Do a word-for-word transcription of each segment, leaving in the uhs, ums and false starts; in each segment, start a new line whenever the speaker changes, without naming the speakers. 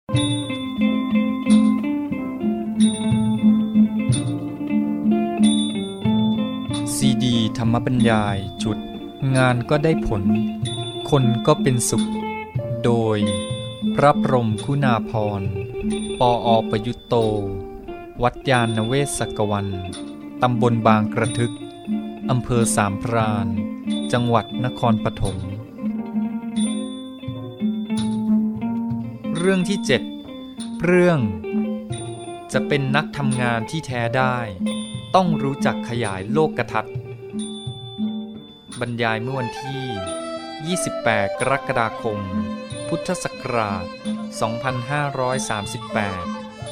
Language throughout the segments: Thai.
ซีดีธรรมบรรยายชุดงานก็ได้ผลคนก็เป็นสุขโดยพระพรหมคุณาภรณ์ปออประยุตโตวัดยาณเวศกวันตำบลบางกระทึกอำเภอสามพรานจังหวัดนครปฐมเรื่องที่เจ็ดเรื่องจะเป็นนักทำงานที่แท้ได้ต้องรู้จักขยายโลกทัศน์บรรยายเมื่อวันที่ยี่สิบแปดกรกฎาคมพุทธศักราชสองพันห้าร้อยสามสิบแปด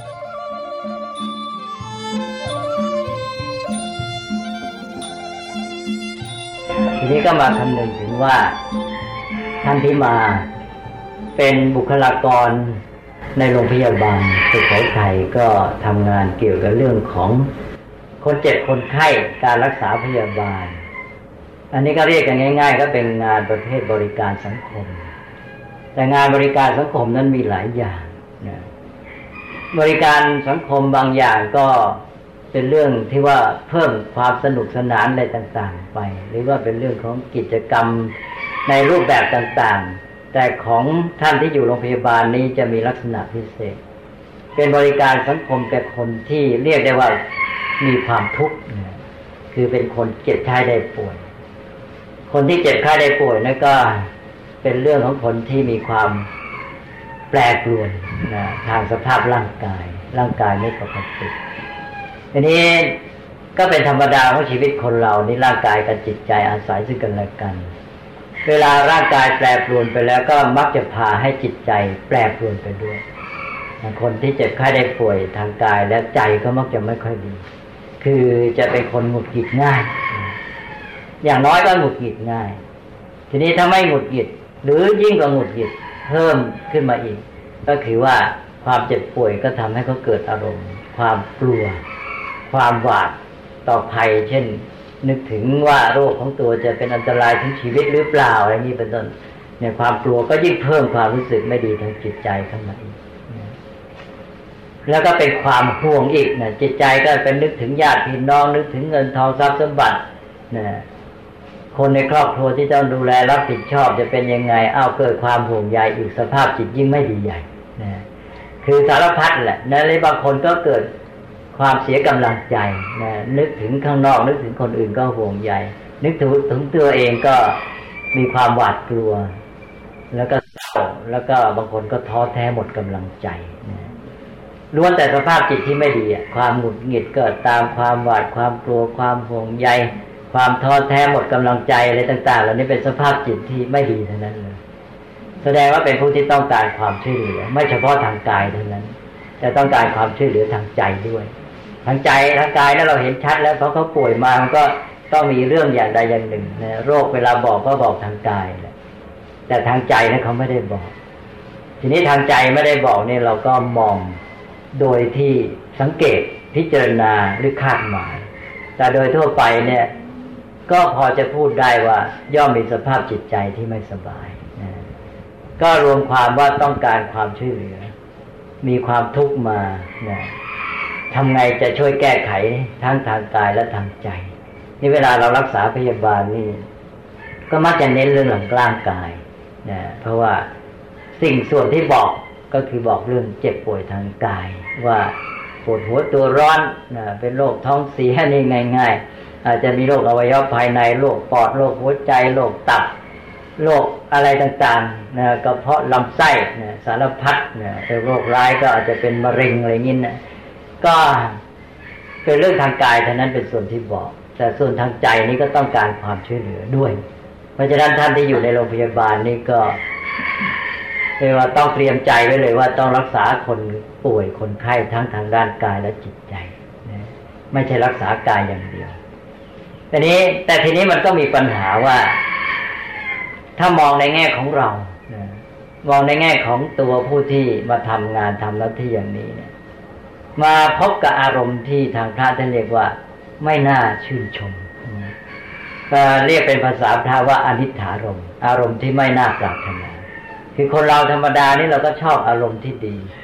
ทีนี้ก็มาคำนึงถึงว่าท่านที่มาเป็นบุคลากรในโรงพยาบาลสุโขทัยก็ทำงานเกี่ยวกับเรื่องของคนเจ็บคนไข้การรักษาพยาบาลอันนี้ก็เรียกกันง่ายๆก็เป็นงานประเภทบริการสังคมแต่งานบริการสังคมนั้นมีหลายอย่างนะบริการสังคมบางอย่างก็เป็นเรื่องที่ว่าเพิ่มความสนุกสนานอะไรต่างๆไปหรือว่าเป็นเรื่องของกิจกรรมในรูปแบบต่างๆแต่ของท่านที่อยู่โรงพยาบาลนี้จะมีลักษณะพิเศษเป็นบริการสังคมแก่คนที่เรียกได้ว่ามีความทุกข์คือเป็นคนเจ็บไข้ได้ป่วยคนที่เจ็บไข้ได้ป่วยนั่นก็เป็นเรื่องของคนที่มีความแปรปรวนนะทางสภาพร่างกายร่างกายไม่ปกติทีนี้ก็เป็นธรรมดาของชีวิตคนเรานี่ร่างกายกับจิตใจอาศัยซึ่งกันและกันเวลาร่างกายแปรปรวนไปแล้วก็มักจะพาให้จิตใจแปรปรวนไปด้วยคนที่เจ็บไข้ได้ป่วยทางกายและใจก็มักจะไม่ค่อยดีคือจะเป็นคนหงุดหงิดง่ายอย่างน้อยก็หงุดหงิดง่ายทีนี้ถ้าไม่หงุดหงิดหรือยิ่งกว่าหงุดหงิดเพิ่มขึ้นมาอีกก็คือว่าความเจ็บป่วยก็ทำให้เขาเกิดอารมณ์ความกลัวความหวาดต่อภัยเช่นนึกถึงว่าโรคของตัวจะเป็นอันตรายถึงชีวิตหรือเปล่าอะไรนี้เป็นต้นเนี่ยความกลัวก็ยิ่งเพิ่มความรู้สึกไม่ดีทางจิตใจขึ้นมาอีกแล้วก็เป็นความห่วงอีกนะจิตใจก็เป็นนึกถึงญาติพี่น้องนึกถึงเงินทองทรัพย์สมบัตินะคนในครอบครัวที่ต้องดูแลรับผิดชอบจะเป็นยังไงอ้าวเกิดความห่วงใยอีกสภาพจิตยิ่งไม่ดีใหญ่นะคือสารพัดแหละนะและบางคนก็เกิดความเสียกำลังใจนะนึกถึงข้างนอกนึกถึงคนอื่นก็ห่วงใยนึกถึงถึงตัวเองก็มีความหวาดกลัวแล้วก็เศร้าแล้วก็บางคนก็ท้อแท้หมดกำลังใจนะล้วนแต่สภาพจิตที่ไม่ดีอ่ะความหงุดหงิดเกิดตามความหวาดความกลัวความห่วงใยความท้อแท้หมดกำลังใจอะไรต่างๆเหล่านี้เป็นสภาพจิตที่ไม่ดีทั้งนั้นเลยแสดงว่าเป็นผู้ที่ต้องการความช่วยเหลือไม่เฉพาะทางกายเท่านั้นแต่ต้องการความช่วยเหลือทางใจด้วยทางใจทางกายนั้นเราเห็นชัดแล้วเพราะเขาป่วยมามันก็ต้องมีเรื่องอย่างใดอย่างหนึ่งนะโรคเวลาบอกก็บอกทางกายแหละแต่ทางใจนั้นเขาไม่ได้บอกทีนี้ทางใจไม่ได้บอกเนี่ยเราก็มองโดยที่สังเกตพิจารณาหรือคาดหมายแต่โดยทั่วไปเนี่ยก็พอจะพูดได้ว่าย่อมมีสภาพจิตใจที่ไม่สบายนะก็รวมความว่าต้องการความช่วยเหลือมีความทุกข์มานะทำไงจะช่วยแก้ไขทั้งทางกายและทางใจนี่เวลาเรารักษาพยาบาลนี่ก็มักจะเน้นเรื่องหลังร่างกายนะเพราะว่าสิ่งส่วนที่บอกก็คือบอกเรื่องเจ็บป่วยทางกายว่าปวดหัวตัวร้อนนะเป็นโรคท้องเสียนี่ง่ายๆอาจจะมีโรคอวัยวะภายในโรคปอดโรคหัวใจโรคตับโรคอะไรต่างๆนะกระเพาะลำไส้นะสารพัดนะแต่โรคร้ายก็อาจจะเป็นมะเร็งอะไรอย่างนี้นะก็เป็นเรื่องทางกายเท่านั้นเป็นส่วนที่บอกแต่ส่วนทางใจนี่ก็ต้องการความช่วยเหลือด้วยเพราะฉะนั้นท่านที่อยู่ในโรงพยาบาลนี่ก็เรียกว่าต้องเตรียมใจไว้เลยว่าต้องรักษาคนป่วยคนไข้ทั้งทางด้านกายและจิตใจนะไม่ใช่รักษากายอย่างเดียวแต่นี้แต่ทีนี้มันก็มีปัญหาว่าถ้ามองในแง่ของเรานะมองในแง่ของตัวผู้ที่มาทำงานทำหน้าที่อย่างนี้เนี่ยมาพบกับอารมณ์ที่ทางพระท่านเรียกว่าไม่น่าชื่นชมก็เรียกเป็นภาษาพระว่าอนิจฐารมณ์อารมณ์ที่ไม่น่าปรารถนาคือคนเราธรรมดานี่เราก็ชอบอารมณ์ที่ดี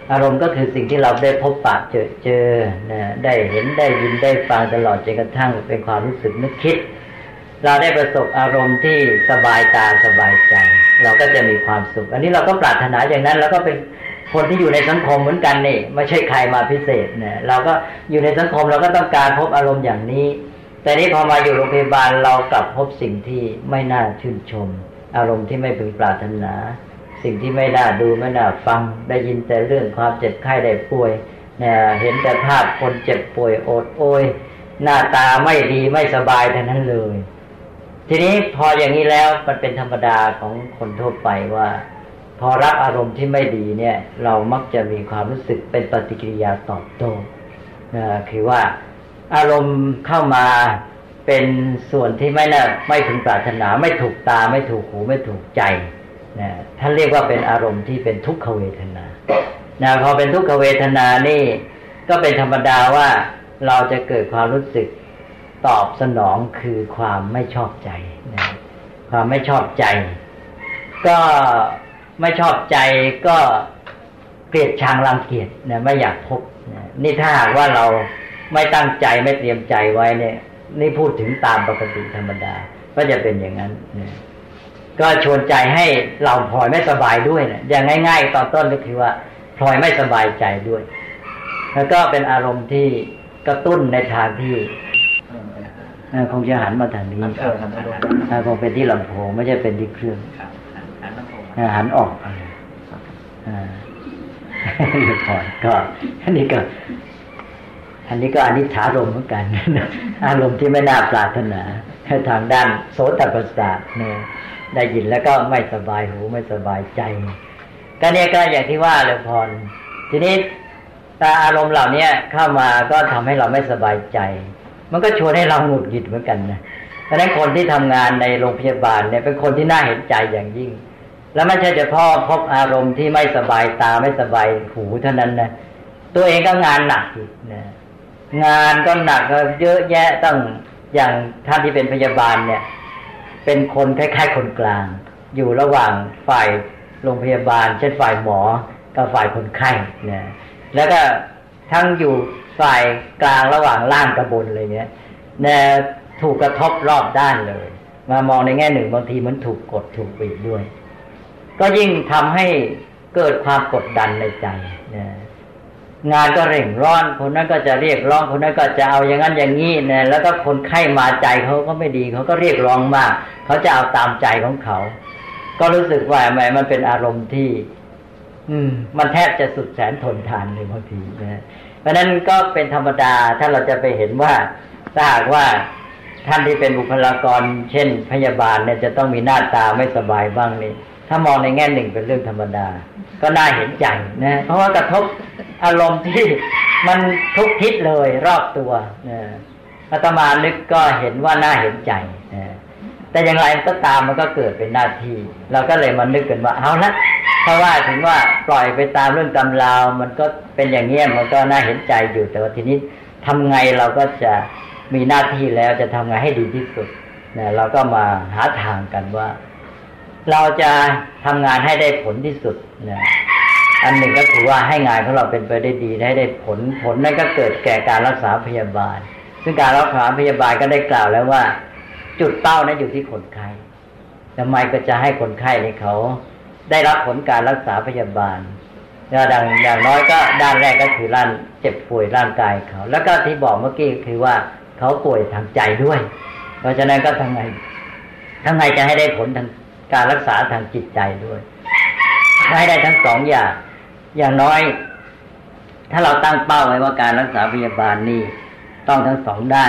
อารมณ์ก็คือสิ่งที่เราได้พบปะเจอเจอนะได้เห็นได้ยินได้ฟังตลอดจนกระทั่งเป็นความรู้สึกนึกคิดเราได้ประสบอารมณ์ที่สบายตาสบายใจเราก็จะมีความสุขอันนี้เราก็ปรารถนาอย่างนั้นแล้วก็เป็นคนที่อยู่ในสังคมเหมือนกันนี่ไม่ใช่ใครมาพิเศษนะเราก็อยู่ในสังคมเราก็ต้องการพบอารมณ์อย่างนี้แต่นี้พอมาอยู่โรงพยาบาลเรากลับพบสิ่งที่ไม่น่าชื่นชมอารมณ์ที่ไม่พึงปรารถนาสิ่งที่ไม่น่าดูไม่น่าฟังได้ยินแต่เรื่องความเจ็บไข้ได้ป่วยเนี่ยเห็นแต่ภาพคนเจ็บป่วยโอดโอยหน้าตาไม่ดีไม่สบายทั้งนั้นเลยทีนี้พออย่างนี้แล้วมันเป็นธรรมดาของคนทั่วไปว่าพอรับอารมณ์ที่ไม่ดีเนี่ยเรามักจะมีความรู้สึกเป็นปฏิกิริยาตอบโต้นะคือว่าอารมณ์เข้ามาเป็นส่วนที่ไม่น่าไม่พึงปรารถนาไม่ถูกตาไม่ถูกหูไม่ถูกใจนะท่านเรียกว่าเป็นอารมณ์ที่เป็นทุกขเวทนานะพอเป็นทุกขเวทนานี่ก็เป็นธรรมดาว่าเราจะเกิดความรู้สึกตอบสนองคือความไม่ชอบใจนะความไม่ชอบใจก็ไม่ชอบใจก็เกลียดชังรังเกียจนะไม่อยากพบนะนี่ถ้าหากว่าเราไม่ตั้งใจไม่เตรียมใจไว้เนี่ยนี่พูดถึงตามปกติธรรมดาก็จะเป็นอย่างนั้นนะก็ชวนใจให้เราพลอยไม่สบายด้วยนะอย่างง่ายๆตอนต้นก็คือว่าพลอยไม่สบายใจด้วยแล้วก็เป็นอารมณ์ที่กระตุ้นในทางที่คงจะหันมาทางนี้คงเป็นที่ลำโพงไม่ใช่เป็นที่เครื่องหันออกอ่าถอนก็อันนี้ก็อันนี้ก็อนิจจารมณ์เหมือนกันอารมณ์ที่ไม่น่าปรารถนาทางด้านโสตประสาทเนี่ยได้ยินแล้วก็ไม่สบายหูไม่สบายใจก็เนี่ยก็อย่างที่ว่าเลยพรทีนี้ตาอารมณ์เหล่านี้เข้ามาก็ทำให้เราไม่สบายใจมันก็ชวนให้เราหงุดหงิดเหมือนกันนะเพราะฉะนั้นคนที่ทำงานในโรงพยาบาลเนี่ยเป็นคนที่น่าเห็นใจอย่างยิ่งแล้วไม่ใช่เฉพาะพบอารมณ์ที่ไม่สบายตาไม่สบายหูเท่านั้นนะตัวเองก็งานหนักอีกนะงานก็หนักก็เยอะแยะต้องอย่างท่านที่เป็นพยาบาลเนี่ยเป็นคนคล้ายๆคนกลางอยู่ระหว่างฝ่ายโรงพยาบาลเช่นฝ่ายหมอกับฝ่ายคนไข้นะแล้วก็ทั้งอยู่ฝ่ายกลางระหว่างล่างกับบนอะไรเงี้ยเนี่ยถูกกระทบรอบด้านเลยมามองในแง่หนึ่งบางทีมันถูกกดถูกบีบด้วยก็ยิ่งทำให้เกิดความกดดันในใจนะงานก็เร่งร้อนคนนั้นก็จะเรียกร้องคนนั้นก็จะเอาอย่างนั้นอย่างนี้นะแล้วก็คนไข้มาใจเขาก็ไม่ดีเขาก็เรียกร้องมากเขาจะเอาตามใจของเขาก็รู้สึกว่าแหมมันเป็นอารมณ์ที่อืมมันแทบจะสุดแสนทนทานเลยบางทีนะเพราะนั้นก็เป็นธรรมดาถ้าเราจะไปเห็นว่าถ้าหากว่าท่านที่เป็นบุคลากรเช่นพยาบาลเนี่ยจะต้องมีหน้าตาไม่สบายบ้างนี่ถ้ามองในแง่หนึ่งเป็นเรื่องธรรมดาก็น่าเห็นใจนะเพราะว่ากระทบอารมณ์ที่มันทุกทิศเลยรอบตัวนะอาตมานึกก็เห็นว่าน่าเห็นใจนะแต่อย่างไรก็ตามมันก็เกิดเป็นหน้าที่เราก็เลยมานึกกันว่าเอาละเพราะว่าถึงว่าปล่อยไปตามเรื่องตำราวมันก็เป็นอย่างเงี้ยมันก็น่าเห็นใจอยู่แต่ว่าทีนี้ทำไงเราก็จะมีหน้าที่แล้วจะทำไงให้ดีที่สุดนะเราก็มาหาทางกันว่าเราจะทำงานให้ได้ผลที่สุดนะอันหนึ่งก็คือว่าให้งานของเราเป็นไปได้ดีให้ได้ผลผลนั่นก็เกิดแก่การรักษาพยาบาลซึ่งการรักษาพยาบาลก็ได้กล่าวแล้วว่าจุดเป้านั้นอยู่ที่คนไข้ทำไมก็จะให้คนไข้ในเขาได้รับผลการรักษาพยาบาลอย่างอย่างน้อยก็ด้านแรกก็คือร่างเจ็บป่วยร่างกายเขาแล้วก็ที่บอกเมื่อกี้คือว่าเขาป่วยทางใจด้วยเพราะฉะนั้นก็ทำไงทำไงจะให้ได้ผลทางการรักษาทางจิตใจด้วยให้ได้ทั้งสองอย่างอย่างน้อยถ้าเราตั้งเป้าไว้ว่าการรักษาพยาบาลนี่ต้องทั้งสองด้าน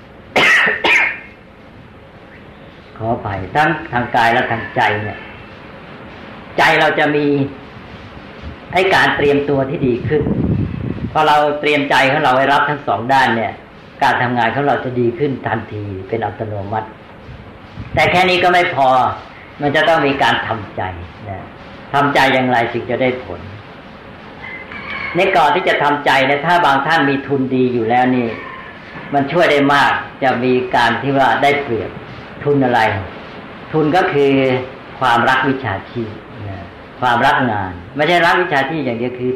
ขออภัยทั้งทางกายและทางใจเนี่ยใจเราจะมีให้การเตรียมตัวที่ดีขึ้นพอเราเตรียมใจของเราไว้รับทั้งสองด้านเนี่ยการทำงานของเราจะดีขึ้นทันทีเป็นอัตโนมัติแต่แค่นี้ก็ไม่พอมันจะต้องมีการทำใจนะทำใจอย่างไรจึงจะได้ผลในก่อนที่จะทำใจเนี่ยถ้าบางท่านมีทุนดีอยู่แล้วนี่มันช่วยได้มากจะมีการที่ว่าได้เปรียบทุนอะไรทุนก็คือความรักวิชาชีพนะความรักงานไม่ใช่รักวิชาชีพอย่างเดียวคือ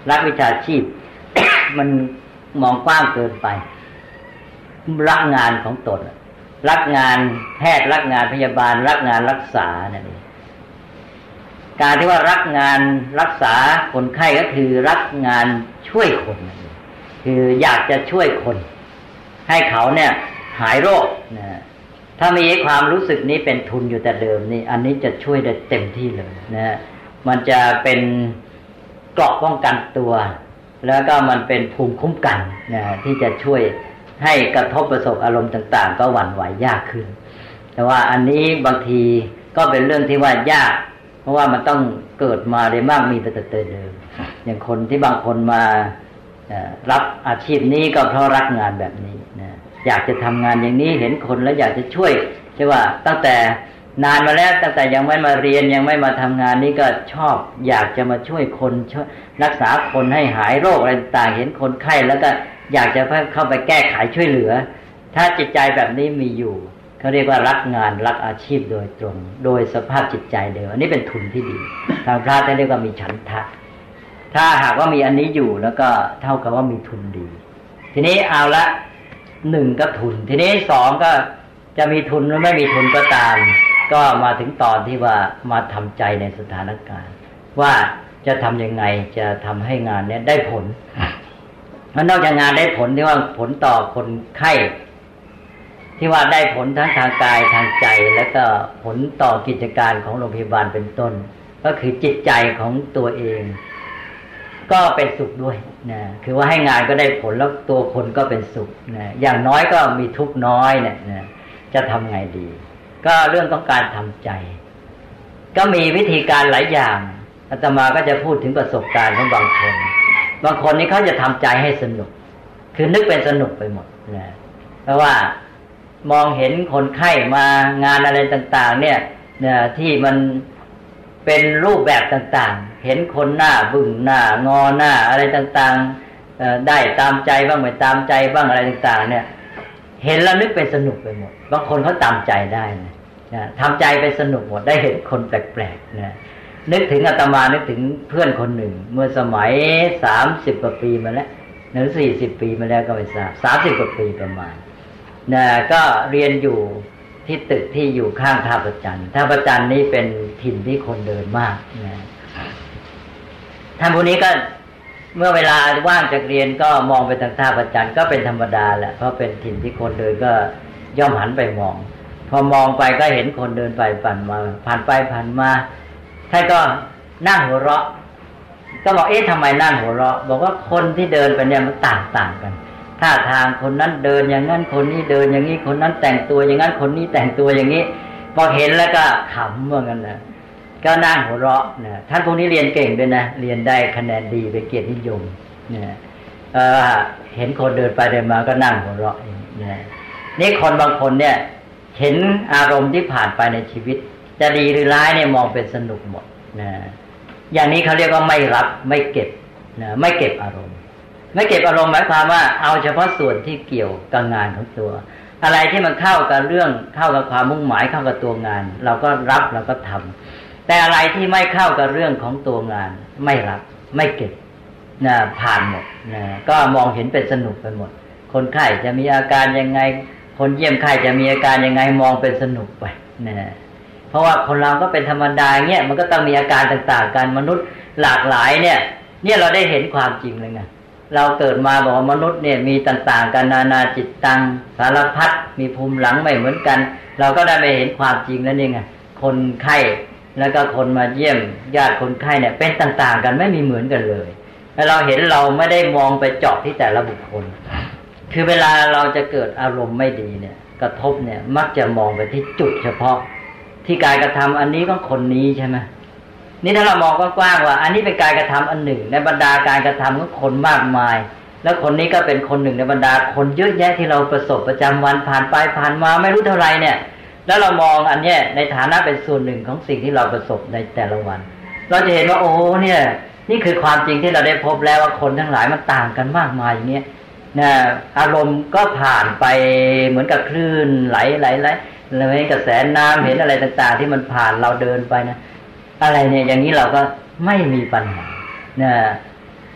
รักวิชาชีพ มันมองกว้างเกินไปรักงานของตนรักงานแพทย์รักงานพยาบาลรักงานรักษานั่นเองการที่ว่ารักงานรักษาคนไข้ก็คือรักงานช่วยคนคืออยากจะช่วยคนให้เขาเนี่ยหายโรคนะถ้ามีความรู้สึกนี้เป็นทุนอยู่แต่เดิมนี่อันนี้จะช่วยได้เต็มที่เลยนะมันจะเป็นเกราะป้องกันตัวแล้วก็มันเป็นภูมิคุ้มกันนะที่จะช่วยให้กระทบประสบอารมณ์ต่างๆก็หวั่นไหวยากขึ้นแต่ว่าอันนี้บางทีก็เป็นเรื่องที่ว่ายากเพราะว่ามันต้องเกิดมาได้มากมีแต่เดิมอย่างคนที่บางคนมารับอาชีพนี้ก็เพราะรักงานแบบนี้นะอยากจะทำงานอย่างนี้เห็นคนแล้วอยากจะช่วยใช่ว่าตั้งแต่นานมาแล้วตั้งแต่ยังไม่มาเรียนยังไม่มาทำงานนี้ก็ชอบอยากจะมาช่วยคนช่วยรักษาคนให้หายโรคอะไรต่างเห็นคนไข้แล้วก็อยากจะเข้าไปแก้ไขช่วยเหลือถ้าจิตใจแบบนี้มีอยู่เขาเรียกว่ารักงานรักอาชีพโดยตรงโดยสภาพจิตใจเดิมอันนี้เป็นทุนที่ดีทางพระท่านเรียกว่ามีฉันทะถ้าหากว่ามีอันนี้อยู่แล้วก็เท่ากับว่ามีทุนดีทีนี้เอาละหนึ่งก็ทุนทีนี้สองก็จะมีทุนหรือไม่มีทุนก็ตามก็มาถึงตอนที่ว่ามาทำใจในสถานการณ์ว่าจะทำยังไงจะทำให้งานนี้ได้ผลมันนอกจากงานได้ผลที่ว่าผลต่อคนไข้ที่ว่าได้ผลทั้งทางกายทางใจแล้วก็ผลต่อกิจการของโรงพยาบาลเป็นต้นก็คือจิตใจของตัวเองก็เป็นสุขด้วยนะคือว่าให้งานก็ได้ผลแล้วตัวคนก็เป็นสุขนะอย่างน้อยก็มีทุกข์น้อยเนี่ยนะจะทำไงดีก็เรื่องของการทำใจก็มีวิธีการหลายอย่างอาตมาก็จะพูดถึงประสบการณ์ของบางคนบางคนนี่เขาจะทำใจให้สนุกคือนึกเป็นสนุกไปหมดนะเพราะว่ามองเห็นคนไข้มางานอะไรต่างๆเนี่ยเนี่ยที่มันเป็นรูปแบบต่างๆเห็นคนหน้าบึ้งหน้างอหน้าอะไรต่างๆได้ตามใจบ้างไม่ตามใจบ้างอะไรต่างๆเนี่ยเห็นแล้วนึกเป็นสนุกไปหมดบางคนเขาตามใจได้นะทำใจไปสนุกหมดได้เห็นคนแปลกๆนะนึกถึงอาตมานึกถึงเพื่อนคนหนึ่งเมื่อสมัยสามสิบกว่าปีมาแล้วหรือสี่สิบปีมาแล้วก็ไม่ทราบสามสิบกว่าปีประมาณนะก็เรียนอยู่ที่ตึกที่อยู่ข้างท่าประจันท่าประจันนี่เป็นถิ่นที่คนเดินมากนะท่านผู้นี้ก็เมื่อเวลาว่างจากเรียนก็มองไปทางท่าประจันก็เป็นธรรมดาแหละเพราะเป็นถิ่นที่คนเดินก็ย่อมหันไปมองพอมองไปก็เห็นคนเดินไปผ่านมาผ่านไปผ่านมาท่านก็นั่งหัวเราะก็บอกเอ๊ะทำไมนั่งหัวเราะบอกว่าคนที่เดินไปเนี่ยมันต่างๆกันท่าทางคนนั้นเดินอย่างนั้นคนนี้เดินอย่างนี้คนนั้นแต่งตัวอย่างนั้นคนนี้แต่งตัวอย่างนี้พอเห็นแล้วก็ขำเหมือนกันนะก็นั่งหัวเราะนะท่านพวกนี้เรียนเก่งด้วยนะเรียนได้คะแนนดีเป็นเกียรตินิยมเนี่ยเอ่อเห็นคนเดินไปเดินมาก็นั่งหัวเราะเนี่ยนี่คนบางคนเนี่ยเห็นอารมณ์ที่ผ่านไปในชีวิตจะดีหรือร้ายเนี่ยมองเป็นสนุกหมดนะอย่างนี้เขาเรียกว่าไม่รับไม่เก็บนะไม่เก็บอารมณ์ไม่เก็บอารมณ์หมายความว่าเอาเฉพาะส่วนที่เกี่ยวกับงานของตัวอะไรที่มันเข้ากับเรื่องเข้ากับความมุ่งหมายเข้ากับตัวงานเราก็รับเราก็ทำแต่อะไรที่ไม่เข้ากับเรื่องของตัวงานไม่รับไม่เก็บนะผ่านหมดนะก็มองเห็นเป็นสนุกไปหมดคนไข้จะมีอาการยังไงคนเยี่ยมไข้จะมีอาการยังไงมองเป็นสนุกไปนะเพราะว่าคนเราก็เป็นธรรมดาเงี้ยมันก็ต้องมีอาการต่างๆกันมนุษย์หลากหลายเนี่ยเนี่ยเราได้เห็นความจริงเลยไงเราเกิดมาบอกว่ามนุษย์เนี่ยมีต่างๆกันนานาจิตตังสารพัดมีภูมิหลังไม่เหมือนกันเราก็ได้ไปเห็นความจริงแล้วนี่ไงคนไข้แล้วก็คนมาเยี่ยมญาติคนไข้เนี่ยเป็นต่างๆกันไม่มีเหมือนกันเลยแล้วเราเห็นเราไม่ได้มองไปเจาะที่แต่ละบุคคลคือเวลาเราจะเกิดอารมณ์ไม่ดีเนี่ยกระทบเนี่ยมักจะมองไปที่จุดเฉพาะที่การกระทำอันนี้ของคนนี้ใช่ไหมนี่ถ้าเรามองกว้างๆว่าอันนี้เป็นการกระทำอันหนึ่งในบรรดาการกระทำของคนมากมายแล้วคนนี้ก็เป็นคนหนึ่งในบรรดาคนเยอะแยะที่เราประสบประจำวันผ่านไปผ่านมาไม่รู้เท่าไรเนี่ยแล้วเรามองอันเนี้ยในฐานะเป็นส่วนหนึ่งของสิ่งที่เราประสบในแต่ละวันเราจะเห็นว่าโอ้เนี่ยนี่คือความจริงที่เราได้พบแล้วว่าคนทั้งหลายมันต่างกันมากมายอย่างเงี้ยนะอารมณ์ก็ผ่านไปเหมือนกับคลื่นไหลไหลไหลเราเห็นกระแสน้ำเห็นอะไรต่างๆที่มันผ่านเราเดินไปนะอะไรเนี่ยอย่างนี้เราก็ไม่มีปัญหานะ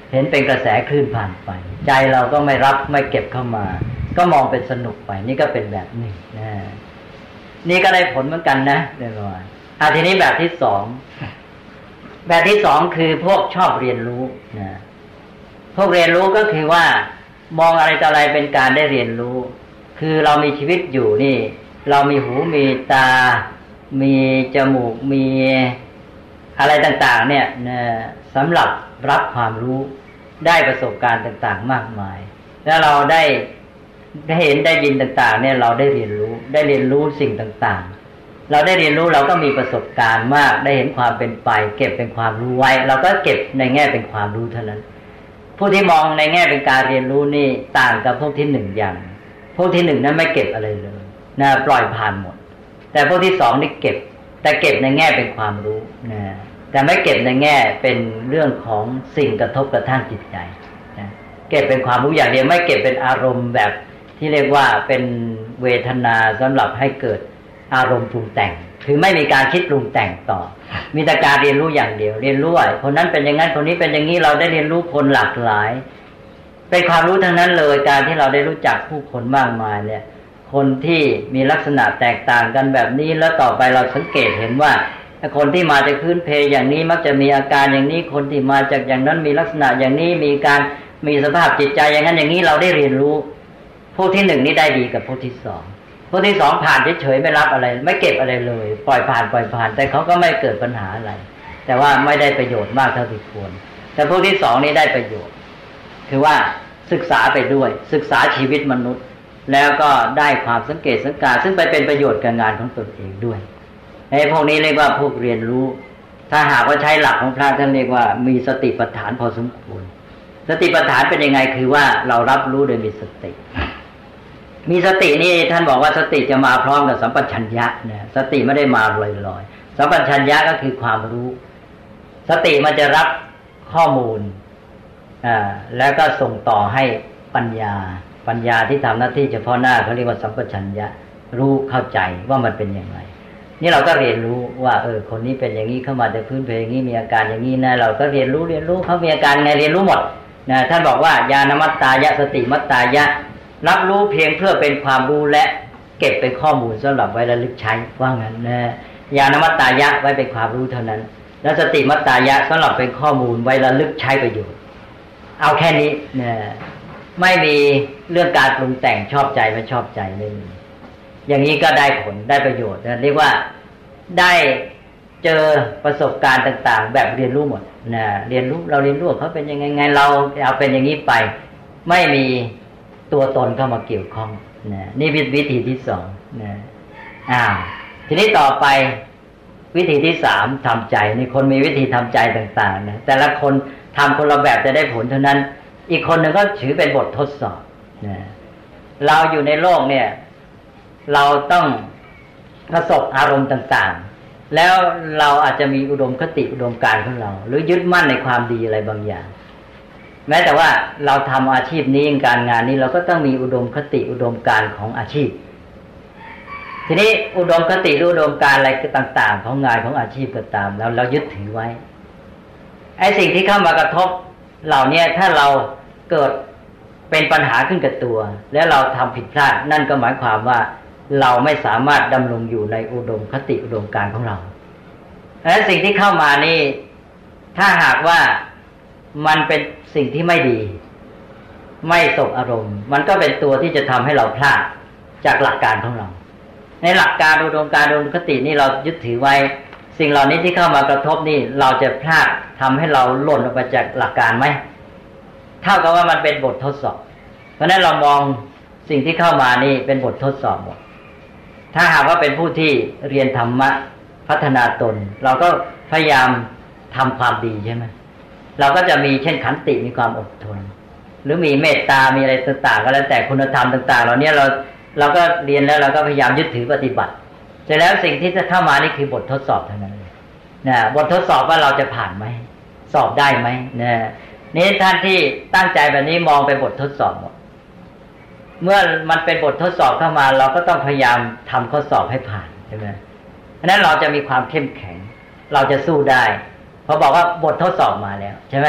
เห็นเป็นกระแสคลื่นผ่านไปใจเราก็ไม่รับไม่เก็บเข้ามาก็มองเป็นสนุกไปนี่ก็เป็นแบบหนึ่งนะนี่ก็ได้ผลเหมือนกันนะเรียบร้อยอ่ะทีนี้แบบที่สองแบบที่สองคือพวกชอบเรียนรู้นะพวกเรียนรู้ก็คือว่ามองอะไรต่ออะไรเป็นการได้เรียนรู้คือเรามีชีวิตอยู่นี่เรามีหูมีตามีจมูกมีอะไรต่างๆเนี่ยนะสำหรับรับความรู้ได้ประสบการณ์ต่างๆมากมายแล้วเราได้ได้เห็นได้ยินต่างๆเนี่ยเราได้เรียนรู้ได้เรียนรู้สิ่งต่างๆเราได้เรียนรู้เราก็มีประสบการณ์มากได้เห็นความเป็นไปเก็บเป็นความรู้ไว้เราก็เก็บในแง่เป็นความรู้เท่านั้นผู้ที่มองในแง่เป็นการเรียนรู้นี่ต่างกับพวกที่หนึ่งอย่างพวกที่หนึ่งนั้นไม่เก็บอะไรเลยนะปล่อยผ่านหมดแต่พวกที่สองนี่เก็บแต่เก็บในแง่เป็นความรู้นะแต่ไม่เก็บในแง่เป็นเรื่องของสิ่งกระทบกระทั่งจิตใจนะเก็บเป็นความรู้อย่างเดียวไม่เก็บเป็นอารมณ์แบบที่เรียกว่าเป็นเวทนาสำหรับให้เกิดอารมณ์ปรุงแต่งคือไม่มีการคิดปรุงแต่งต่อมีแต่การเรียนรู้อย่างเดียวเรียนรู้ว่าคนนั้นเป็นอย่างนั้นคนนี้เป็นอย่างนี้เราได้เรียนรู้คนหลากหลายเป็นความรู้ทั้งนั้นเลยการที่เราได้รู้จักผู้คนมากมายเนี่ยคนที่มีลักษณะแตกต่างกันแบบนี้แล้วต่อไปเราสังเกตเห็นว่าคนที่มาจากพื้นเพอย่างนี้มักจะมีอาการอย่างนี้คนที่มาจากอย่างนั้นมีลักษณะอย่างนี้มีการมีสภาพจิตใจอย่างนั้นอย่างนี้เราได้เรียนรู้พวกที่หนึ่งนี่ได้ดีกับพวกที่สองพวกที่สองผ่านเฉยๆไม่รับอะไรไม่เก็บอะไรเลยปล่อยผ่านปล่อยผ่านแต่เขาก็ไม่เกิดปัญหาอะไรแต่ว่าไม่ได้ประโยชน์มากเท่าที่ควรแต่พวกที่สองนี่ได้ประโยชน์คือว่าศึกษาไปด้วยศึกษาชีวิตมนุษย์แล้วก็ได้ความสังเกตสังการซึ่งไปเป็นประโยชน์กับงานของตนเองด้วยไอ้พวกนี้เรียกว่าพวกเรียนรู้ถ้าหากว่าใช้หลักของพระท่านเรียกว่ามีสติปัฏฐานพอสมควรสติปัฏฐานเป็นยังไงคือว่าเรารับรู้โดยมีสติมีสตินี่ท่านบอกว่าสติจะมาพร้อมกับสัมปชัญญะนะสติไม่ได้มาลอยๆสัมปชัญญะก็คือความรู้สติมันจะรับข้อมูลอ่าแล้วก็ส่งต่อให้ปัญญาปัญญาที่ทำหน้าที่เฉพาะหน้าเขาเรียกว่าสัมปชัญญะรู้เข้าใจว่ามันเป็นอย่างไรนี่เราก็เรียนรู้ว่าเออคนนี้เป็นอย่างนี้เข้ามาจากพื้นเพอย่างนี้มีอาการอย่างนี้นะเราก็เรียนรู้เรียนรู้เขามีอาการไงเรียนรู้หมดนะท่านบอกว่าญาณมัตตายะสติมัตตายะรับรู้เพียงเพื่อเป็นความรู้และเก็บเป็นข้อมูลสำหรับไว้ระลึกใช้ว่างั้นนะญาณมัตตายะไว้เป็นความรู้เท่านั้นแล้วสติมัตตายะสำหรับเป็นข้อมูลไว้ระลึกใช้ประโยชน์เอาแค่นี้นะไม่มีเรื่องการปรุงแต่งชอบใจไม่ชอบใจไม่มีอย่างนี้ก็ได้ผลได้ประโยชน์นะเรียกว่าได้เจอประสบการณ์ต่างๆแบบเรียนรู้หมดนะเรียนรู้เราเรียนรู้เขาเป็นยังไงไงเราเอาเป็นอย่างนี้ไปไม่มีตัวตนเข้ามาเกี่ยวข้องนะนี่วิธีที่สองนะอ้าวทีนี้ต่อไปวิธีที่สามทำใจนี่คนมีวิธีทำใจต่างๆนะแต่ละคนทำคนละแบบจะได้ผลเท่านั้นอีกคนหนึ่งก็ถือเป็นบททดสอบนะเราอยู่ในโลกเนี่ยเราต้องประสบอารมณ์ต่างๆแล้วเราอาจจะมีอุดมคติอุดมการณ์ของเราหรือยึดมั่นในความดีอะไรบางอย่างแม้แต่ว่าเราทำอาชีพนี้การงานนี้เราก็ต้องมีอุดมคติอุดมการณ์ของอาชีพทีนี้อุดมคติอุดมการณ์อะไรต่างๆของงานของอาชีพก็ตามแล้วเรายึดถือไว้ไอ้สิ่งที่เข้ามากระทบเหล่านี้ถ้าเราเกิดเป็นปัญหาขึ้นกับตัวแล้วเราทำผิดพลาดนั่นก็หมายความว่าเราไม่สามารถดำรงอยู่ในอุดมคติอุดมการณ์ของเราและสิ่งที่เข้ามานี่ถ้าหากว่ามันเป็นสิ่งที่ไม่ดีไม่สบอารมณ์มันก็เป็นตัวที่จะทำให้เราพลาดจากหลักการของเราในหลักการอุดมการณ์อุดมคตินี่เรายึดถือไว้สิ่งเหล่านี้ที่เข้ามากระทบนี่เราจะพลาดทำให้เราหล่นออกไปจากหลักการไหมเท่ากับว่ามันเป็นบททดสอบเพราะฉะนั้นเรามองสิ่งที่เข้ามานี่เป็นบททดสอบหมดถ้าหากว่าเป็นผู้ที่เรียนธรรมะพัฒนาตนเราก็พยายามทำความดีใช่ไหมเราก็จะมีเช่นขันติมีความอดทนหรือมีเมตตามีอะไรต่างๆก็แล้วแต่คุณธรรมต่างๆเหล่านี้เราเราก็เรียนแล้วเราก็พยายามยึดถือปฏิบัติเสร็จแล้วสิ่งที่จะเข้ามานี่คือบททดสอบเท่านั้นเลยนะบททดสอบว่าเราจะผ่านไหมสอบได้ไหมนะนี่ท่านที่ตั้งใจแบบนี้มองไปบททดสอบหมดเมื่อมันเป็นบททดสอบเข้ามาเราก็ต้องพยายามทำข้อสอบให้ผ่านใช่ไหมเพราะนั้นเราจะมีความเข้มแข็งเราจะสู้ได้พอบอกว่าบททดสอบมาแล้วใช่ไหม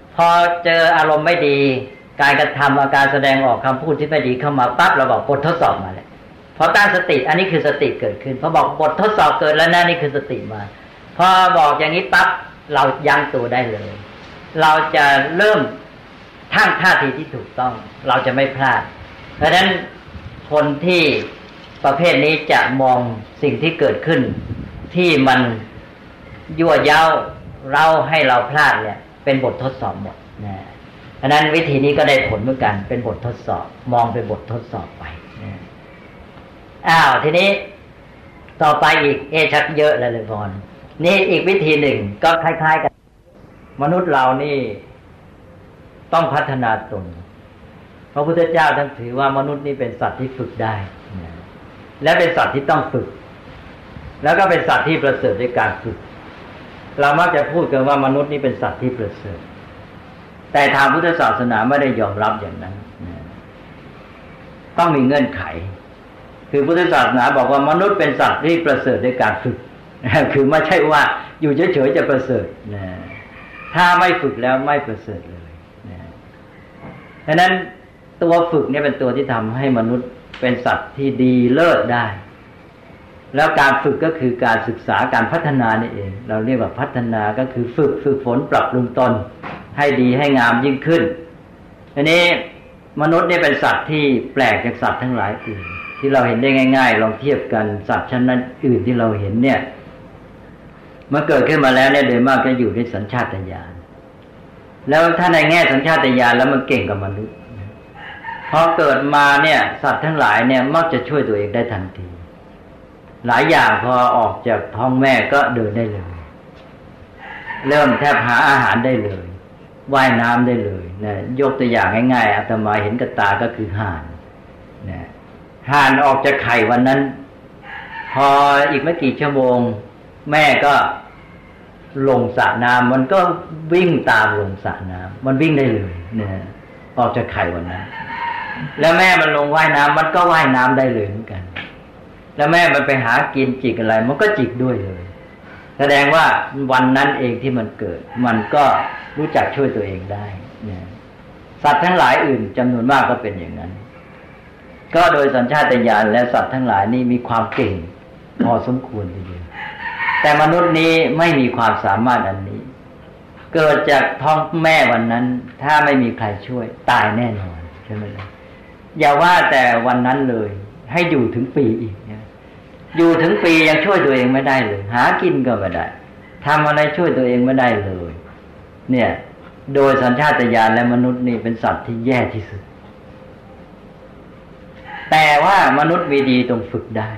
พอเจออารมณ์ไม่ดีการกระทำอาการแสดงออกคำพูดที่ไม่ดีเข้ามาปั๊บเราบอกบททดสอบมาเลยพอตั้งสติอันนี้คือสติเกิดขึ้นพอบอกบททดสอบเกิดแล้วนะนี่คือสติมาพอบอกอย่างนี้ปั๊บเรายั้งตัวได้เลยเราจะเริ่มทั้งท่าทีที่ถูกต้องเราจะไม่พลาดเพราะฉะนั้นคนที่ประเภทนี้จะมองสิ่งที่เกิดขึ้นที่มันยั่วเย้าเราให้เราพลาดเนี่ยเป็นบททดสอบหมดนะเพราะฉะนั้นวิธีนี้ก็ได้ผลเหมือนกันเป็นบททดสอบมองเป็นบททดสอบไปนะอ้าวทีนี้ต่อไปอีกเอชักเยอะเลยเลยพรนี่อีกวิธีหนึ่งก็คล้ายๆกันมนุษย์เรานี่ต้องพัฒนาตนพระพุทธเจ้าท่านถือว่ามนุษย์นี่เป็นสัตว์ที่ฝึกได้นะและเป็นสัตว์ที่ต้องฝึกแล้วก็เป็นสัตว์ที่ประเสริฐในการฝึกเรามักจะพูดกันว่ามนุษย์นี่เป็นสัตว์ที่ประเสริฐแต่ทางพุทธศาสนาไม่ได้ยอมรับอย่างนั้นนะต้องมีเงื่อนไขคือพุทธศาสนาบอกว่ามนุษย์เป็นสัตว์ที่ประเสริฐในการฝึกคือไม่ใช่ว่าอยู่เฉยๆจะประเสริฐนะถ้าไม่ฝึกแล้วไม่ประเสริฐเลยนะฉะนั้นตัวฝึกเนี่ยเป็นตัวที่ทำให้มนุษย์เป็นสัตว์ที่ดีเลิศได้แล้วการฝึกก็คือการศึกษาการพัฒนานี่เองเราเรียกว่าพัฒนาก็คือฝึกฝึกฝนปรับปรุงตนให้ดีให้งามยิ่งขึ้นอันนี้มนุษย์เนี่ยเป็นสัตว์ที่แปลกจากสัตว์ทั้งหลายอื่นที่เราเห็นได้ง่ายๆลองเทียบกันสัตว์ชนิดอื่นที่เราเห็นเนี่ยเมื่อเกิดขึ้นมาแล้วเนี่ยโดยมากจะอยู่ในสัญชาตญาณแล้วถ้าในแง่สัญชาตญาณแล้วมันเก่งกว่า มนุษย์พอเกิดมาเนี่ยสัตว์ทั้งหลายเนี่ยมักจะช่วยตัวเองได้ทันทีหลายอย่างพอออกจากท้องแม่ก็เดินได้เลยเริ่มแทบหาอาหารได้เลยว่ายน้ำได้เลยนะยกตัวอย่างง่ายๆอาตมาเห็นกับตาก็คือห่านนะห่านออกจากไข่วันนั้นพออีกไม่กี่ชั่วโมงแม่ก็ลงสระน้ำมันก็วิ่งตามลงสระน้ำมันวิ่งได้เลยนะออกจากไข่วันนั้นแล้วแม่มันลงว่ายน้ำมันก็ว่ายน้ำได้เลยเหมือนกันแล้วแม่มันไปหากินจิกอะไรมันก็จิกด้วยเลยแสดงว่าวันนั้นเองที่มันเกิดมันก็รู้จักช่วยตัวเองได้นะสัตว์ทั้งหลายอื่นจำนวนมากก็เป็นอย่างนั้นก็โดยสัญชาตญาณและสัตว์ทั้งหลายนี่มีความเก่งพอสมควรทีเดียวแต่มนุษย์นี้ไม่มีความสามารถอันนี้เกิดจากท้องแม่วันนั้นถ้าไม่มีใครช่วยตายแน่นอนใช่ไหมล่ะอย่าว่าแต่วันนั้นเลยให้อยู่ถึงปีอีกเนี่ยอยู่ถึงปียังช่วยตัวเองไม่ได้เลยหากินก็ไม่ได้ทำอะไรช่วยตัวเองไม่ได้เลยเนี่ยโดยสัญชาตญาณและมนุษย์นี่เป็นสัตว์ที่แย่ที่สุดแต่ว่ามนุษย์มีดีตรงฝึกได้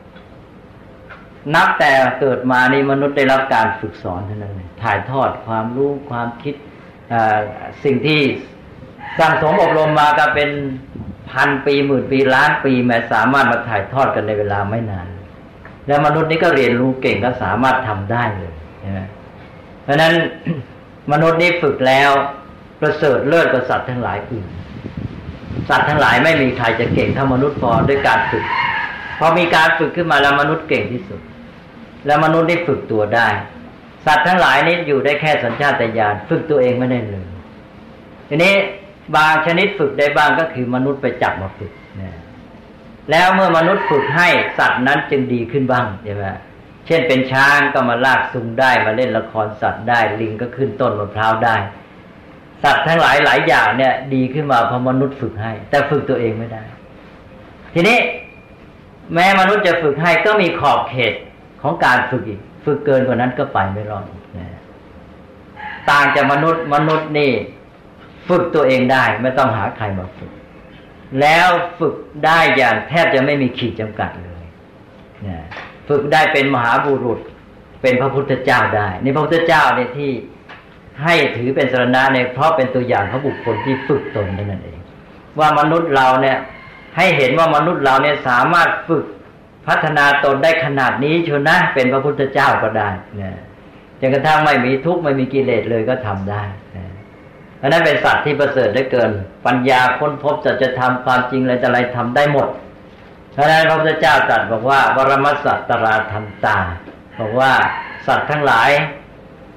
นับแต่เกิดมานี่มนุษย์ได้รับการฝึกสอนเท่านั้นเลยถ่ายทอดความรู้ความคิดสิ่งที่สั่งสมอบรมมาก็เป็นพันปีหมื่นปีล้านปีแม้สามารถมาถ่ายทอดกันในเวลาไม่นานแล้วมนุษย์นี้ก็เรียนรู้เก่งก็สามารถทำได้เลยใช่ไหมเพราะฉะนั้น มนุษย์นี้ฝึกแล้วประเสริฐเลิศกว่าสัตว์ทั้งหลายอื่นสัตว์ทั้งหลายไม่มีใครจะเก่งเท่ามนุษย์พอด้วยการฝึกพอมีการฝึกขึ้นมาแล้วมนุษย์เก่งที่สุดแล้วมนุษย์ได้ฝึกตัวได้สัตว์ทั้งหลายนี้อยู่ได้แค่สัญชาตญาณฝึกตัวเองไม่ได้เลยทีนี้บางชนิดฝึกได้บ้างก็คือมนุษย์ไปจับมาฝึกนะแล้วเมื่อมนุษย์ฝึกให้สัตว์นั้นจึงดีขึ้นบ้างใช่ไหมเช่นเป็นช้างก็มาลากซุงได้มาเล่นละครสัตว์ได้ลิงก็ขึ้นต้นมะพร้าวได้สัตว์ทั้งหลายหลายอย่างเนี่ยดีขึ้นมาเพราะมนุษย์ฝึกให้แต่ฝึกตัวเองไม่ได้ทีนี้แม้มนุษย์จะฝึกให้ก็มีขอบเขตของการฝึกอีกฝึกเกินกว่านั้นก็ไปไม่รอดนะต่างจากมนุษย์มนุษย์นี่ฝึกตัวเองได้ไม่ต้องหาใครมาฝึกแล้วฝึกได้อย่างแทบจะไม่มีขีดจำกัดเลยนะฝึกได้เป็นมหาบุรุษเป็นพระพุทธเจ้าได้นี่พระพุทธเจ้าเนี่ยที่ให้ถือเป็นสรณะเนี่ยเพราะเป็นตัวอย่างของบุคคลที่ฝึกตนนั่นเองว่ามนุษย์เราเนี่ยให้เห็นว่ามนุษย์เราเนี่ยสามารถฝึกพัฒนาตนได้ขนาดนี้เชียวนะเป็นพระพุทธเจ้าก็ได้นะจนกระทั่งไม่มีทุกข์ไม่มีกิเลสเลยก็ทำได้นะเพราะนั้นเป็นสัตว์ที่ประเสริฐได้เกินปัญญาค้นพบสัจธรรมความจริงอะไรแต่อะไรทำได้หมดเพราะนั้นพระพุทธเจ้าตรัสบอกว่าวรมัสสัตตราทันตาบอกว่าสัตว์ทั้งหลาย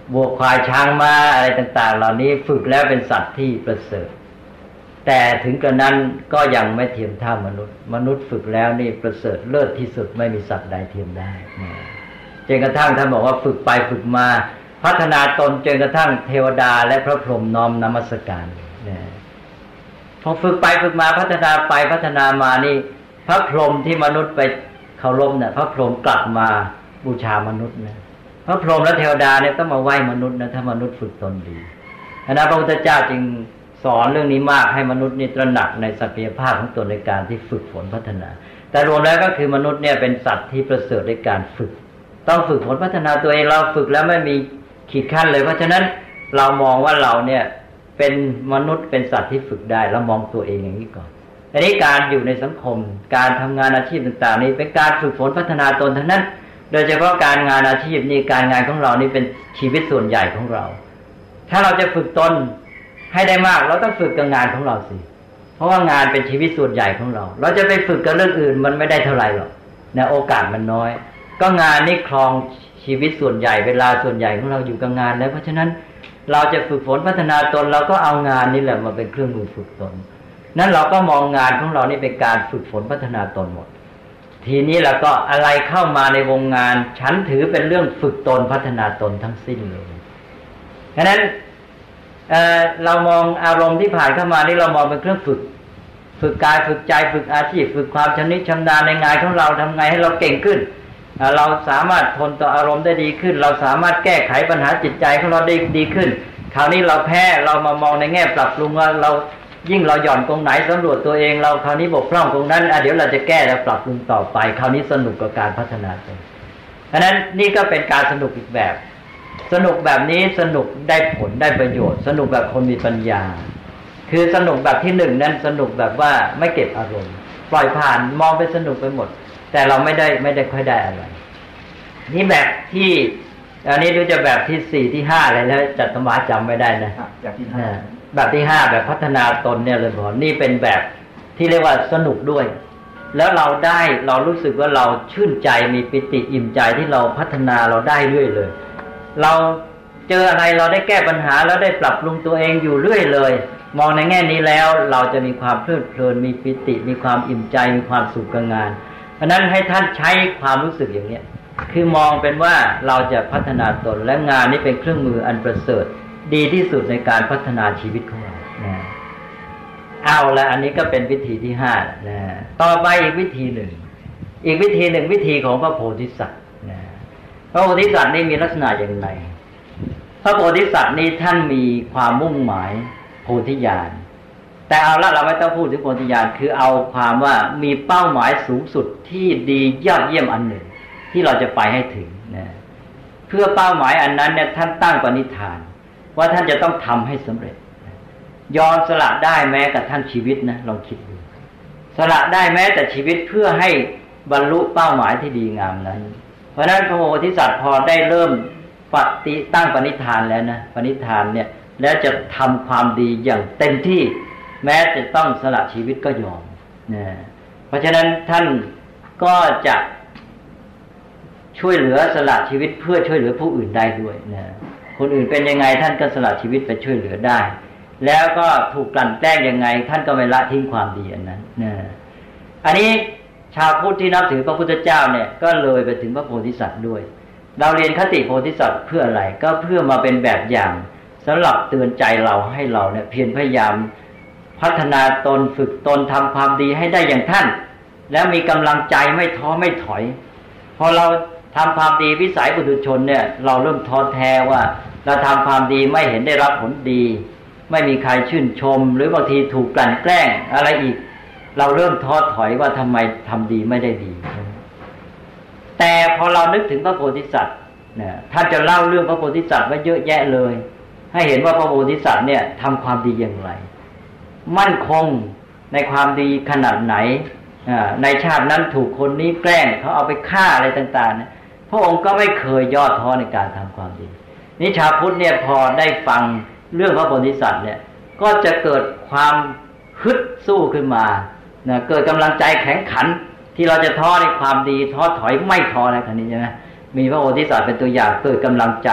วัวควายช้างม้าอะไรต่างๆเหล่านี้ฝึกแล้วเป็นสัตว์ที่ประเสริฐแต่ถึงกระนั้นก็ยังไม่เทียมเท่ามนุษย์มนุษย์ฝึกแล้วนี่ประเสริฐเลิศที่สุดไม่มีสัตว์ใดเทียมได้จนกระทั่งท่านบอกว่าฝึกไปฝึกมาพัฒนาตนจนกระทั่งเทวดาและพระพรหมน้อมนมัสการพอฝึกไปฝึกมาพัฒนาไปพัฒนามานี่พระพรหมที่มนุษย์ไปเคารพเนี่ยพระพรหมกลับมาบูชามนุษย์นะพระพรหมและเทวดาเนี่ยต้องมาไหว้มนุษย์นะถ้ามนุษย์ฝึกตนดีฉะนั้นพระพุทธเจ้าจึงสอนเรื่องนี้มากให้มนุษย์นี่ตระหนักในศักยภาพของตนในการที่ฝึกฝนพัฒนาแต่รวมแล้วก็คือมนุษย์เนี่ยเป็นสัตว์ที่ประเสริฐในการฝึกต้องฝึกฝนพัฒนาตัวเองเราฝึกแล้วไม่มีขีดขั้นเลยเพราะฉะนั้นเรามองว่าเราเนี่ยเป็นมนุษย์เป็นสัตว์ที่ฝึกได้เรามองตัวเองอย่างนี้ก่อนอันนี้การอยู่ในสังคมการทำงานอาชีพต่างๆนี้เป็นการฝึกฝนพัฒนาตนทั้งนั้นโดยเฉพาะการงานอาชีพนี่การงานของเรานี่เป็นชีวิตส่วนใหญ่ของเราถ้าเราจะฝึกตนให้ได้มากเราต้องฝึกกับงานของเราสิเพราะว่างานเป็นชีวิตส่วนใหญ่ของเราเราจะไปฝึกกับเรื่องอื่นมันไม่ได้เท่าไหร่หรอกนะโอกาสมันน้อยก็งานนี่ครองชีวิตส่วนใหญ่เวลาส่วนใหญ่ของเราอยู่กับงานแล้วเพราะฉะนั้นเราจะฝึกฝนพัฒนาตนเราก็เอางานนี่แหละมาเป็นเครื่องมือฝึกตนนั้นเราก็มองงานของเรานี่เป็นการฝึกฝนพัฒนาตนหมดทีนี้เราก็อะไรเข้ามาในวงงานฉันถือเป็นเรื่องฝึกตนพัฒนาตนทั้งสิ้นเลยฉะนั้น เ, เรามองอารมณ์ที่ผ่านเข้ามานี่เรามองเป็นเครื่องฝึกฝึกกายฝึกใจฝึกอาชีพฝึกความชำนิชำนาญในงานของเราทำไงให้เราเก่งขึ้นเราสามารถทนต่ออารมณ์ได้ดีขึ้นเราสามารถแก้ไขปัญหาจิตใจของเราได้ดีขึ้นคราวนี้เราแพ้เรามามองในแง่ปรับปรุงว่าเรายิ่งเราหย่อนตรงไหนสำรวจตัวเองเราคราวนี้บกพร่องตรงนั้นเดี๋ยวเราจะแก้และปรับปรุงต่อไปคราวนี้สนุกกับการพัฒนาตัวเพราะฉะนั้นนี่ก็เป็นการสนุกอีกแบบสนุกแบบนี้สนุกได้ผลได้ประโยชน์สนุกแบบคนมีปัญญาคือสนุกแบบที่หนึ่งนั้นสนุกแบบว่าไม่เก็บอารมณ์ปล่อยผ่านมองไปสนุกไปหมดแต่เราไม่ได้ไม่ได้ค่อยได้อะไรนี่แบบที่อันนี้ดูจะแบบที่สี่ที่ห้าอะไรแล้วจัตมาจำไม่ได้นะแบบที่ห้าแบบที่ห้าแบบพัฒนาตนเนี่ยเลยบอกนี่เป็นแบบที่เรียกว่าสนุกด้วยแล้วเราได้เรารู้สึกว่าเราชื่นใจมีปิติอิ่มใจที่เราพัฒนาเราได้เรื่อยเลยเราเจออะไรเราได้แก้ปัญหาแล้วได้ปรับปรุงตัวเองอยู่เรื่อยเลยมองในแง่นี้แล้วเราจะมีความเพลิดเพลินมีปิติมีความอิ่มใจมีความสุขกับงานเพราะนั้นให้ท่านใช้ความรู้สึกอย่างนี้คือมองเป็นว่าเราจะพัฒนาตนและงานนี้เป็นเครื่องมืออันประเสริฐดีที่สุดในการพัฒนาชีวิตของเรานะเอาละอันนี้ก็เป็นวิธีที่ห้านะต่อไปอีกวิธีหนึ่งอีกวิธีหนึ่งวิธีของพระโพธิสัตว์นะพระโพธิสัตว์นี่มีลักษณะอย่างไรพระโพธิสัตว์นี่ท่านมีความมุ่งหมายโพธิญาณแต่เอาละเราไม่ต้องพูดถึงโพธิญาณคือเอาความว่ามีเป้าหมายสูงสุดที่ดียอดเยี่ยมอันหนึ่งที่เราจะไปให้ถึงนะเพื่อเป้าหมายอันนั้นเนี่ยท่านตั้งปณิธานว่าท่านจะต้องทำให้สำเร็จยอมสละได้แม้กระทั่งชีวิตนะลองคิดดูสละได้แม้แต่ชีวิตเพื่อให้บรรลุเป้าหมายที่ดีงามนั้นเพราะฉะนั้นพระโพธิสัตว์พอได้เริ่มปฏิตั้งปณิธานแล้วนะปณิธานเนี่ยแล้วจะทำความดีอย่างเต็มที่แม้จะต้องสละชีวิตก็ยอมนะเพราะฉะนั้นท่านก็จะช่วยเหลือสละชีวิตเพื่อช่วยเหลือผู้อื่นได้ด้วยนะคนอื่นเป็นยังไงท่านก็สละชีวิตไปช่วยเหลือได้แล้วก็ถูกกลั่นแกล้งยังไงท่านก็ไม่ละทิ้งความดีอันนั้นนะอันนี้ชาวพุทธที่นับถือพระพุทธเจ้าเนี่ยก็เลยไปถึงพระโพธิสัตว์ด้วยเราเรียนคติโพธิสัตว์เพื่ออะไรก็เพื่อมาเป็นแบบอย่างสำหรับเตือนใจเราให้เราเนี่ยเพียรพยายามพัฒนาตนฝึกตนทำความดีให้ได้อย่างท่านแล้วมีกำลังใจไม่ท้อไม่ถอยพอเราทำความดีวิสัยปุถุชนเนี่ยเราเริ่มท้อแท้ว่าเราทำความดีไม่เห็นได้รับผลดีไม่มีใครชื่นชมหรือบางทีถูกกลั่นแกล้งอะไรอีกเราเริ่มท้อถอยว่าทำไมทำดีไม่ได้ดีแต่พอเรานึกถึงพระโพธิสัตว์เนี่ยท่านจะเล่าเรื่องพระโพธิสัตว์ไว้เยอะแยะเลยให้เห็นว่าพระโพธิสัตว์เนี่ยทำความดีอย่างไรมั่นคงในความดีขนาดไหนในชาตินั้นถูกคนนี้แกล้งเขาเอาไปฆ่าอะไรต่างๆพระองค์ก็ไม่เคยย่อท้อในการทำความดีนี่ชาวพุทธเนี่ยพอได้ฟังเรื่องพระโพธิสัตว์เนี่ยก็จะเกิดความฮึดสู้ขึ้นมานะเกิดกำลังใจแข็งขันที่เราจะท้อในความดีท้อถอยไม่ท้อในครั้งนี้ใช่ไหมมีพระโพธิสัตว์เป็นตัวอย่างเกิดกำลังใจ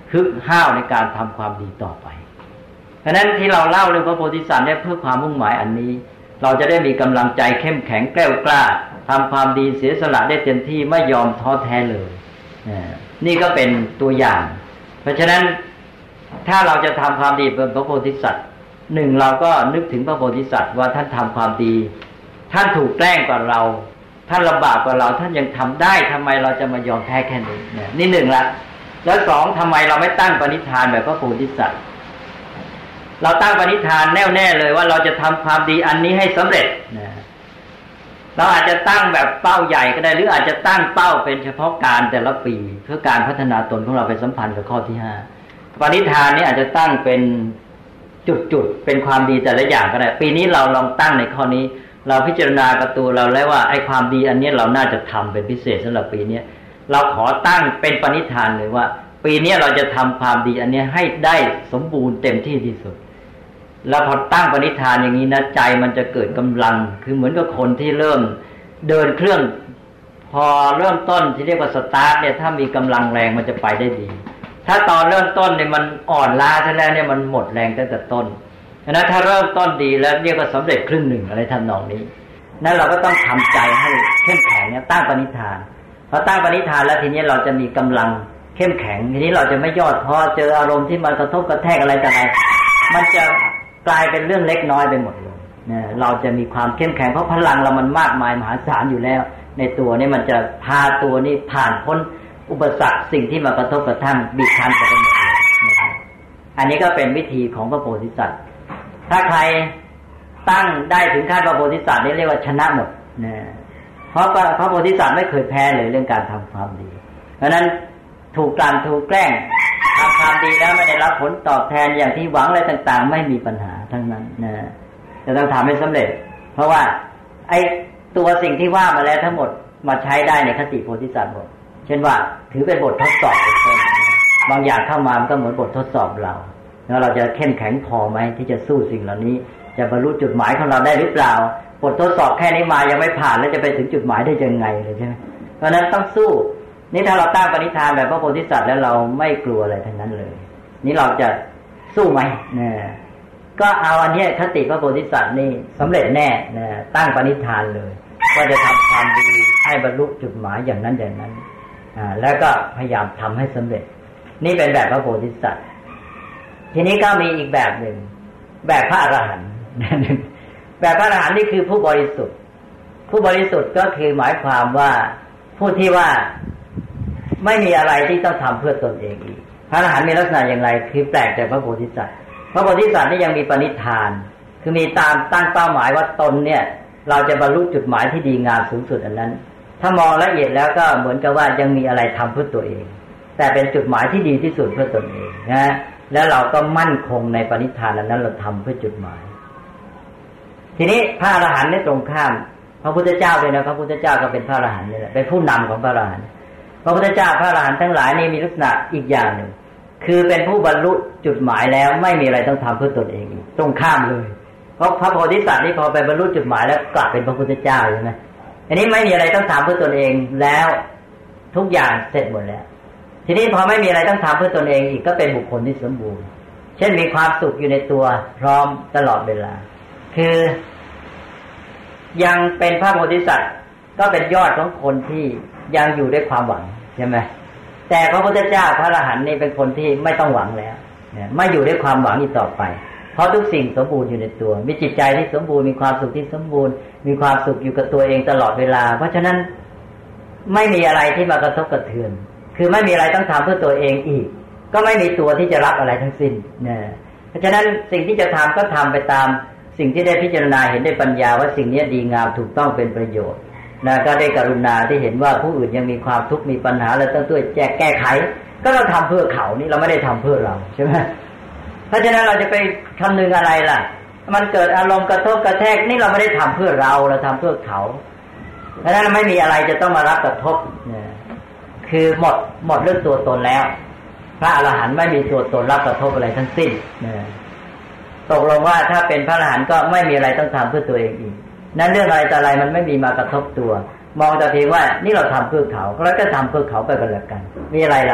ฮึกห้าวในการทำความดีต่อไปเพราะนั้นที่เราเล่าเรื่องพระโพธิสัตว์เนี่ยเพื่อความมุ่งหมายอันนี้เราจะได้มีกำลังใจเข้มแข็งแกล้วกล้าทำความดีเสียสละได้เต็มที่ไม่ยอมท้อแท้เลยนี่ก็เป็นตัวอย่างเพราะฉะนั้นถ้าเราจะทำความดีเป็นพระโพธิสัตว์หนึ่งเราก็นึกถึงพระโพธิสัตว์ว่าท่านทำความดีท่านถูกแกล้งกว่าเราท่านลำบากกว่าเราท่านยังทำได้ทำไมเราจะมายอมแพ้แค่นี้นี่หนึ่งละแล้วสองทำไมเราไม่ตั้งปณิธานแบบพระโพธิสัตว์เราตั้งปณิธานแน่วแน่เลยว่าเราจะทำความดีอันนี้ให้สำเร็จนะเราอาจจะตั้งแบบเป้าใหญ่ก็ได้หรืออาจจะตั้งเป้าเป็นเฉพาะการแต่ละปีเพื่อการพัฒนาตนของเราไปสัมพันธ์กับข้อที่ห้าปณิธานนี้อาจจะตั้งเป็นจุดๆเป็นความดีแต่ละอย่างก็ได้ปีนี้เราลองตั้งในข้อนี้เราพิจารณากับตัวเราแล้วว่าไอ้ความดีอันนี้เราน่าจะทำเป็นพิเศษสำหรับปีนี้เราขอตั้งเป็นปณิธานเลยว่าปีนี้เราจะทำความดีอันนี้ให้ได้สมบูรณ์เต็มที่ที่สุดแล้วพอตั้งปณิธานอย่างนี้นะใจมันจะเกิดกำลังคือเหมือนกับคนที่เริ่มเดินเครื่องพอเริ่มต้นที่เรียกว่าสตาร์ทเนี่ยถ้ามีกำลังแรงมันจะไปได้ดีถ้าตอนเริ่มต้นเนี่ยมันอ่อนล้าซะแล้วเนี่ยมันหมดแรงตั้งแต่ต้นฉะนั้นถ้าเริ่มต้นดีแล้วเรียกว่าสำเร็จครึ่งหนึ่งอะไรทำนองนี้นั่นเราก็ต้องทำใจให้เข้มแข็งเนี่ยตั้งปณิธานพอตั้งปณิธานแล้วทีนี้เราจะมีกำลังเข้มแข็งทีนี้เราจะไม่ยอดพอเจออารมณ์ที่มันกระทบกระแทกอะไรต่างๆมันจะกลายเป็นเรื่องเล็กน้อยไปหมดเลยเนี่ยเราจะมีความเข้มแข็งเพราะพลังเรามันมากมายมหาศาลอยู่แล้วในตัวนี้มันจะพาตัวนี้ผ่านพ้นอุปสรรคสิ่งที่มากระทบกระทั่งบีบคั้นไปหมดเลยนะครับอันนี้ก็เป็นวิธีของพระโพธิสัตว์ถ้าใครตั้งได้ถึงขั้นพระโพธิสัตว์นี่เรียกว่าชนะหมดนะเพราะพระโพธิสัตว์ไม่เคยแพ้เลยเรื่องการทำความดีเพราะนั้นถูกกลั่นถูกแกล้งทำความดีแล้วไม่ได้รับผลตอบแทนอย่างที่หวังอะไรต่างๆไม่มีปัญหาทั้งนั้นนะจะต้องทำให้สำเร็จเพราะว่าไอ้ตัวสิ่งที่ว่ามาแล้วทั้งหมดมาใช้ได้ในคติโพธิสัตว์หมดเช่นว่าถือเป็นบททดสอบเป็นต้นบางอย่างเข้ามามันก็เหมือนบททดสอบเราแล้วเราจะเข้มแข็งพอไหมที่จะสู้สิ่งเหล่านี้จะบรรลุจุดหมายของเราได้หรือเปล่าบททดสอบแค่นี้มายังไม่ผ่านแล้วจะไปถึงจุดหมายได้ยังไงเลยใช่ไหมเพราะนั้นต้องสู้นี่ถ้าเราตั้งปณิธานแบบพระโพธิสัตว์แล้วเราไม่กลัวอะไรทั้งนั้นเลยนี่เราจะสู้ไหมเนี่ยก็เอาอันนี้คติพระโพธิสัตว์นี่สำเร็จแน่นะตั้งปณิธานเลยว่าจะทำความดีให้บรรลุจุดหมายอย่างนั้นอย่างนั้นอ่าแล้วก็พยายามทำให้สำเร็จนี่เป็นแบบพระโพธิสัตว์ทีนี้ก็มีอีกแบบหนึ่งแบบพระอรหันต์แบบพระอรหันต์นี่คือผู้บริสุทธิ์ผู้บริสุทธิ์ก็คือหมายความว่าผู้ที่ว่าไม่มีอะไรที่ต้องทำเพื่อตนเองอีกพระอรหันต์มีลักษณะอย่างไรคือแปลกจากพระโพธิสัตว์พระโพธิสัตว์นี่ยังมีปณิธานคือมีตามตั้งเป้าหมายว่าตนเนี่ยเราจะบรรลุจุดหมายที่ดีงามสูงสุดอันนั้นถ้ามองละเอียดแล้วก็เหมือนกับว่ายังมีอะไรทำเพื่อตัวเองแต่เป็นจุดหมายที่ดีที่สุดเพื่อตนเองนะแล้วเราก็มั่นคงในปณิธานอันนั้นเราทำเพื่อจุดหมายทีนี้พระอรหันต์ในตรงข้ามพระพุทธเจ้าเลยนะพระพุทธเจ้าก็เป็นพระอรหันต์นี่แหละเป็นผู้นำของพระอรหันต์พระพุทธเจ้าพระอรหันต์ทั้งหลายนี่มีลักษณะอีกอย่างหนึ่งคือเป็นผู้บรรลุจุดหมายแล้วไม่มีอะไรต้องทำเพื่อตนเองตรงข้ามเลยเพราะพระโพธิสัตว์นี่พอไปบรรลุจุดหมายแล้วกลับเป็นพระพุทธเจ้าใช่ไหมอันนี้ไม่มีอะไรต้องทำเพื่อตนเองแล้วทุกอย่างเสร็จหมดแล้วทีนี้พอไม่มีอะไรต้องทำเพื่อตนเองอีกก็เป็นบุคคลที่สมบูรณ์เช่นมีความสุขอยู่ในตัวพร้อมตลอดเวลาคือยังเป็นพระโพธิสัตว์ก็เป็นยอดของคนที่ยังอยู่ด้วยความหวังใช่ไหมแต่พระพุทธเจ้าพระอรหันต์นี่เป็นคนที่ไม่ต้องหวังแล้วไม่อยู่ด้วยความหวังอีกต่อไปเพราะทุกสิ่งสมบูรณ์อยู่ในตัวมีจิตใจที่สมบูรณ์มีความสุขที่สมบูรณ์มีความสุขอยู่กับตัวเองตลอดเวลาเพราะฉะนั้นไม่มีอะไรที่มากระทบกระเทือนคือไม่มีอะไรต้องทำเพื่อตัวเองอีกก็ไม่มีตัวที่จะรับอะไรทั้งสิ้นนะเพราะฉะนั้นสิ่งที่จะทำก็ทำไปตามสิ่งที่ได้พิจารณาเห็นได้ปัญญาว่าสิ่งนี้ดีงามถูกต้องเป็นประโยชน์นะก็ได้กรุณาที่เห็นว่าผู้อื่นยังมีความทุกข์มีปัญหาแล้วต้องช่วยแก้แก้ไขก็เราทำเพื่อเขานี่เราไม่ได้ทำเพื่อเราใช่ไหมเพราะฉะนั้นเราจะไปคำนึงอะไรล่ะมันเกิดอารมณ์กระทบกระแทกนี่เราไม่ได้ทำเพื่อเราเราทำเพื่อเขาเพราะฉะนั้นไม่มีอะไรจะต้องมารับกระทบนะคือหมดหมดเรื่องตัวตนแล้วพระอรหันต์ไม่มีตัวตนรับกระทบอะไรทั้งสิ้นนะตกลงว่าถ้าเป็นพระอรหันต์ก็ไม่มีอะไรต้องทำเพื่อตัวเองอีกนั้นเรื่องอะไรแต่อะไรมันไม่มีมากระทบตัวมองแต่เพียงว่านี่เราทำเพื่อเขาแล้วก็ทำเพื่อเขาไปกันแล้วกันมีอะไรล่ะ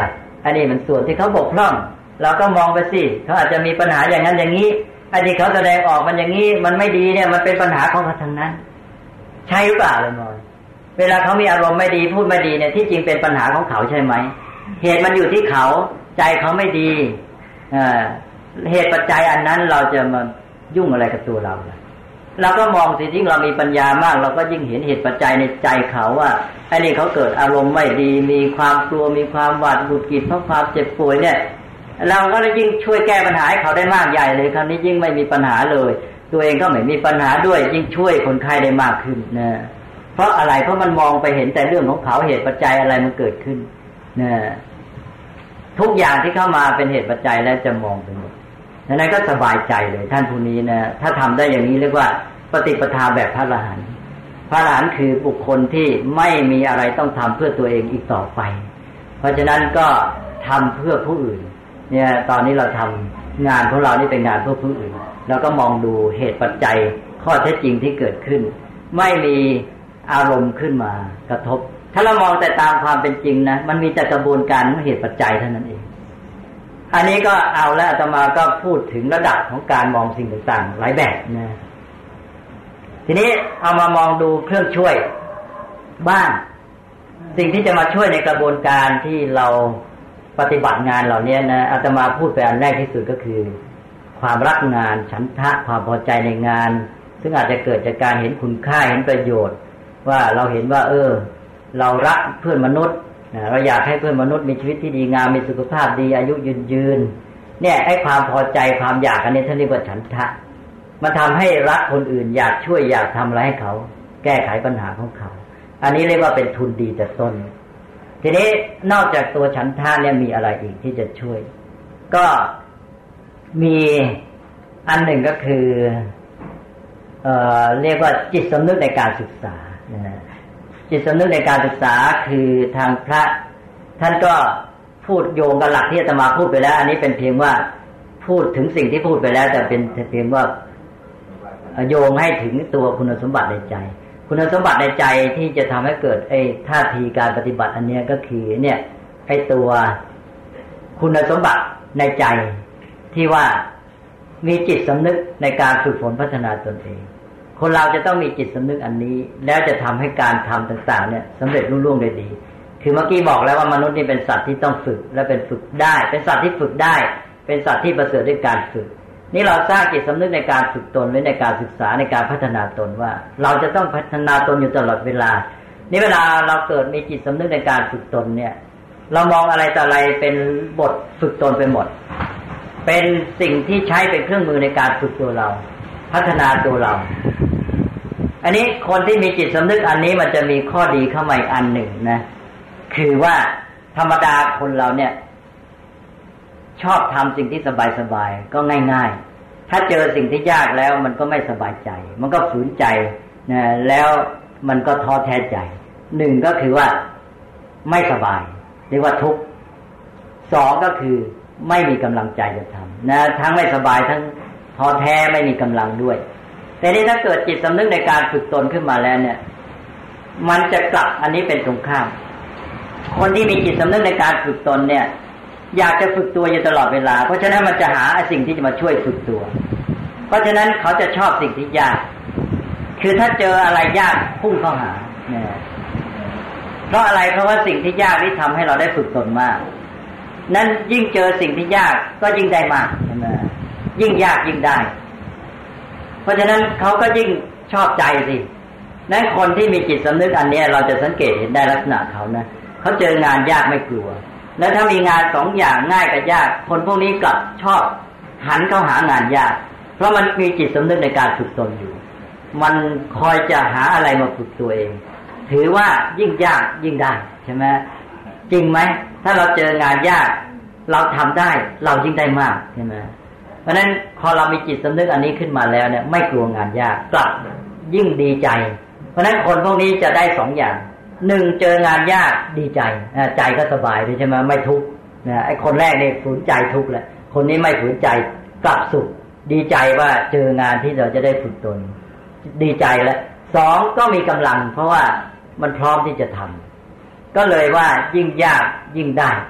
อันนี้มันส่วนที่เขาบกพร่องเราก็มองไปสิเขาอาจจะมีปัญหาอย่างนั้นอย่างนี้อันที่เขาแสดงออกมันอย่างนี้มันไม่ดีเนี่ยมันเป็นปัญหาของเขาทั้งนั้นใช่หรือเปล่าเลยมอยเวลาเขามีอารมณ์ไม่ดีพูดไม่ดีเนี่ยที่จริงเป็นปัญหาของเขาใช่ไหมเหตุมันอยู่ที่เขาใจเขาไม่ดีอ่าเหตุปัจจัยอันนั้นเราจะมายุ่งอะไรกับตัวเราล่ะเราก็มองสิยิ่งเรามีปัญญามากเราก็ยิ่งเห็นเหตุปัจจัยในใจเขาว่าไอ้นี่เขาเกิดอารมณ์ไม่ดีมีความกลัวมีความหวาดหงุดหงิดเพราะความเจ็บป่วยเนี่ยเราก็เลยยิ่งช่วยแก้ปัญหาให้เขาได้มากใหญ่เลยคราวนี้ยิ่งไม่มีปัญหาเลยตัวเองก็ไม่มีปัญหาด้วยยิ่งช่วยคนไข้ได้มากขึ้นนะเพราะอะไรเพราะมันมองไปเห็นแต่เรื่องของเขาเหตุปัจจัยอะไรมันเกิดขึ้นนะทุกอย่างที่เข้ามาเป็นเหตุปัจจัยแล้วจะมองไปหมดนั้นก็สบายใจเลยท่านผู้นี้นะถ้าทำได้อย่างนี้เรียกว่าปฏิปทาแบบพระอรหันต์พระอรหันต์คือบุคคลที่ไม่มีอะไรต้องทำเพื่อตัวเองอีกต่อไปเพราะฉะนั้นก็ทำเพื่อผู้อื่นเนี่ยตอนนี้เราทำงานของเรานี่เป็นงานเพื่อผู้อื่นแล้วก็มองดูเหตุปัจจัยข้อเท็จจริงที่เกิดขึ้นไม่มีอารมณ์ขึ้นมากระทบถ้าเรามองแต่ตามความเป็นจริงนะมันมีแต่กระบวนการของเหตุปัจจัยเท่านั้นเองอันนี้ก็เอาแล้วอาตมาก็พูดถึงระดับของการมองสิ่งต่างๆหลายแบบนะทีนี้เอามามองดูเครื่องช่วยบ้างสิ่งที่จะมาช่วยในกระบวนการที่เราปฏิบัติงานเหล่านี้นะอาตมาพูดไปอันแรกที่สุดก็คือความรักงานฉันทะความพอใจในงานซึ่งอาจจะเกิดจากการเห็นคุณค่าเห็นประโยชน์ว่าเราเห็นว่าเออเรารักเพื่อนมนุษย์เราอยากให้เพื่อนมนุษย์มีชีวิตที่ดีงามมีสุขภาพดีอายุยืนยืนเนี่ยไอ้ความพอใจความอยากอันนี้ท่านเรียกว่าฉันทะมันทำให้รักคนอื่นอยากช่วยอยากทำอะไรให้เขาแก้ไขปัญหาของเขาอันนี้เรียกว่าเป็นทุนดีแต่ต้นทีนี้นอกจากตัวฉันทะเนี่ยมีอะไรอีกที่จะช่วยก็มีอันหนึ่งก็คือเอ่อเรียกว่าจิตสำนึกในการศึกษานะจิตสำนึกในการศึกษาคือทางพระท่านก็พูดโยงกับหลักที่อาตมาพูดไปแล้วอันนี้เป็นเพียงว่าพูดถึงสิ่งที่พูดไปแล้วแต่เป็นเพียงว่าโยงให้ถึงตัวคุณสมบัติในใจคุณสมบัติในใจที่จะทำให้เกิดไอ้ท่าทีการปฏิบัติอันนี้ก็คือเนี่ยไอ้ตัวคุณสมบัติในใจที่ว่ามีจิตสำนึกในการฝึกฝนพัฒนาตนเองคนเราจะต้องมีจิตสำนึกอันนี้แล้วจะทำให้การทำต่างๆเนี่ยสำเร็จรุ่ร่วงได้ดีคือเมื่อกี้บอกแล้วว่ามนุษย์นี่เป็นสัตว์ที่ต้องฝึกและเป็นฝึกได้เป็นสัตว์ที่ฝึกได้เป็นสัตว์ที่ประเสริฐด้วยการฝึกนี่เราสร้างจิตสำนึกในการฝึกตนไว้ในการศึกษาในการพัฒนาตนว่าเราจะต้องพัฒนาตนอยู่ตลอดเวลานี่เวลาเราเกิดมีจิตสำนึกในการฝึกตนเนี่ยเรามองอะไรต่ออะไรเป็นบทฝึกตนไปหมดเป็นสิ่งที่ใช้เป็นเครื่องมือในการฝึกตัวเราพัฒนาตัวเราอันนี้คนที่มีจิตสำนึกอันนี้มันจะมีข้อดีเข้ามาอีกอันหนึ่งนะคือว่าธรรมดาคนเราเนี่ยชอบทำสิ่งที่สบายๆก็ง่ายๆถ้าเจอสิ่งที่ยากแล้วมันก็ไม่สบายใจมันก็ฝืนใจนะแล้วมันก็ท้อแท้ใจหนึ่งก็คือว่าไม่สบายเรียกว่าทุกข์สองก็คือไม่มีกำลังใจจะทำนะทั้งไม่สบายทั้งท้อแท้ไม่มีกำลังด้วยแต่นี่ถ้าเกิดจิตสำนึกในการฝึกตนขึ้นมาแล้วเนี่ยมันจะกลับอันนี้เป็นตรงข้ามคนที่มีจิตสำนึกในการฝึกตนเนี่ยอยากจะฝึกตัวอยู่ตลอดเวลาเพราะฉะนั้นมันจะหาสิ่งที่จะมาช่วยฝึกตัวเพราะฉะนั้นเขาจะชอบสิ่งที่ยากคือถ้าเจออะไรยากพุ่งเข้าหาเนี่ยเพราะอะไรเพราะว่าสิ่งที่ยากนี่ทำให้เราได้ฝึกตนมากนั้นยิ่งเจอสิ่งที่ยากก็ยิ่งได้มากใช่ไหมยิ่งยากยิ่งได้เพราะฉะนั้นเขาก็ยิ่งชอบใจสินั้นคนที่มีจิตสำนึกอันนี้เราจะสังเกตเห็นได้ลักษณะเขานะเขาเจองานยากไม่กลัวแล้วถ้ามีงานสองอย่างง่ายกับยากคนพวกนี้กลับชอบหันเข้าหางานยากเพราะมันมีจิตสำนึกในการฝึกตนอยู่มันคอยจะหาอะไรมาฝึกตัวเองถือว่ายิ่งยากยิ่งได้ใช่ไหมจริงไหมถ้าเราเจองานยากเราทำได้เรายิ่งได้มากใช่ไหมเพราะฉะนั้นพอเรามีจิตสำนึกอันนี้ขึ้นมาแล้วเนี่ยไม่กลัวงานยากกลับยิ่งดีใจเพราะฉะนั้นคนพวกนี้จะได้สองอย่างหนึ่งเจองานยากดีใจใจก็สบายด้วยใช่ไหมไม่ทุกข์นะไอ้คนแรกเนี่ยฝืนใจทุกข์แหละคนนี้ไม่ฝืนใจกลับสุขดีใจว่าเจองานที่เราจะได้ฝึกตนดีใจแล้วสองก็มีกำลังเพราะว่ามันพร้อมที่จะทำก็เลยว่ายิ่งยากยิ่งได้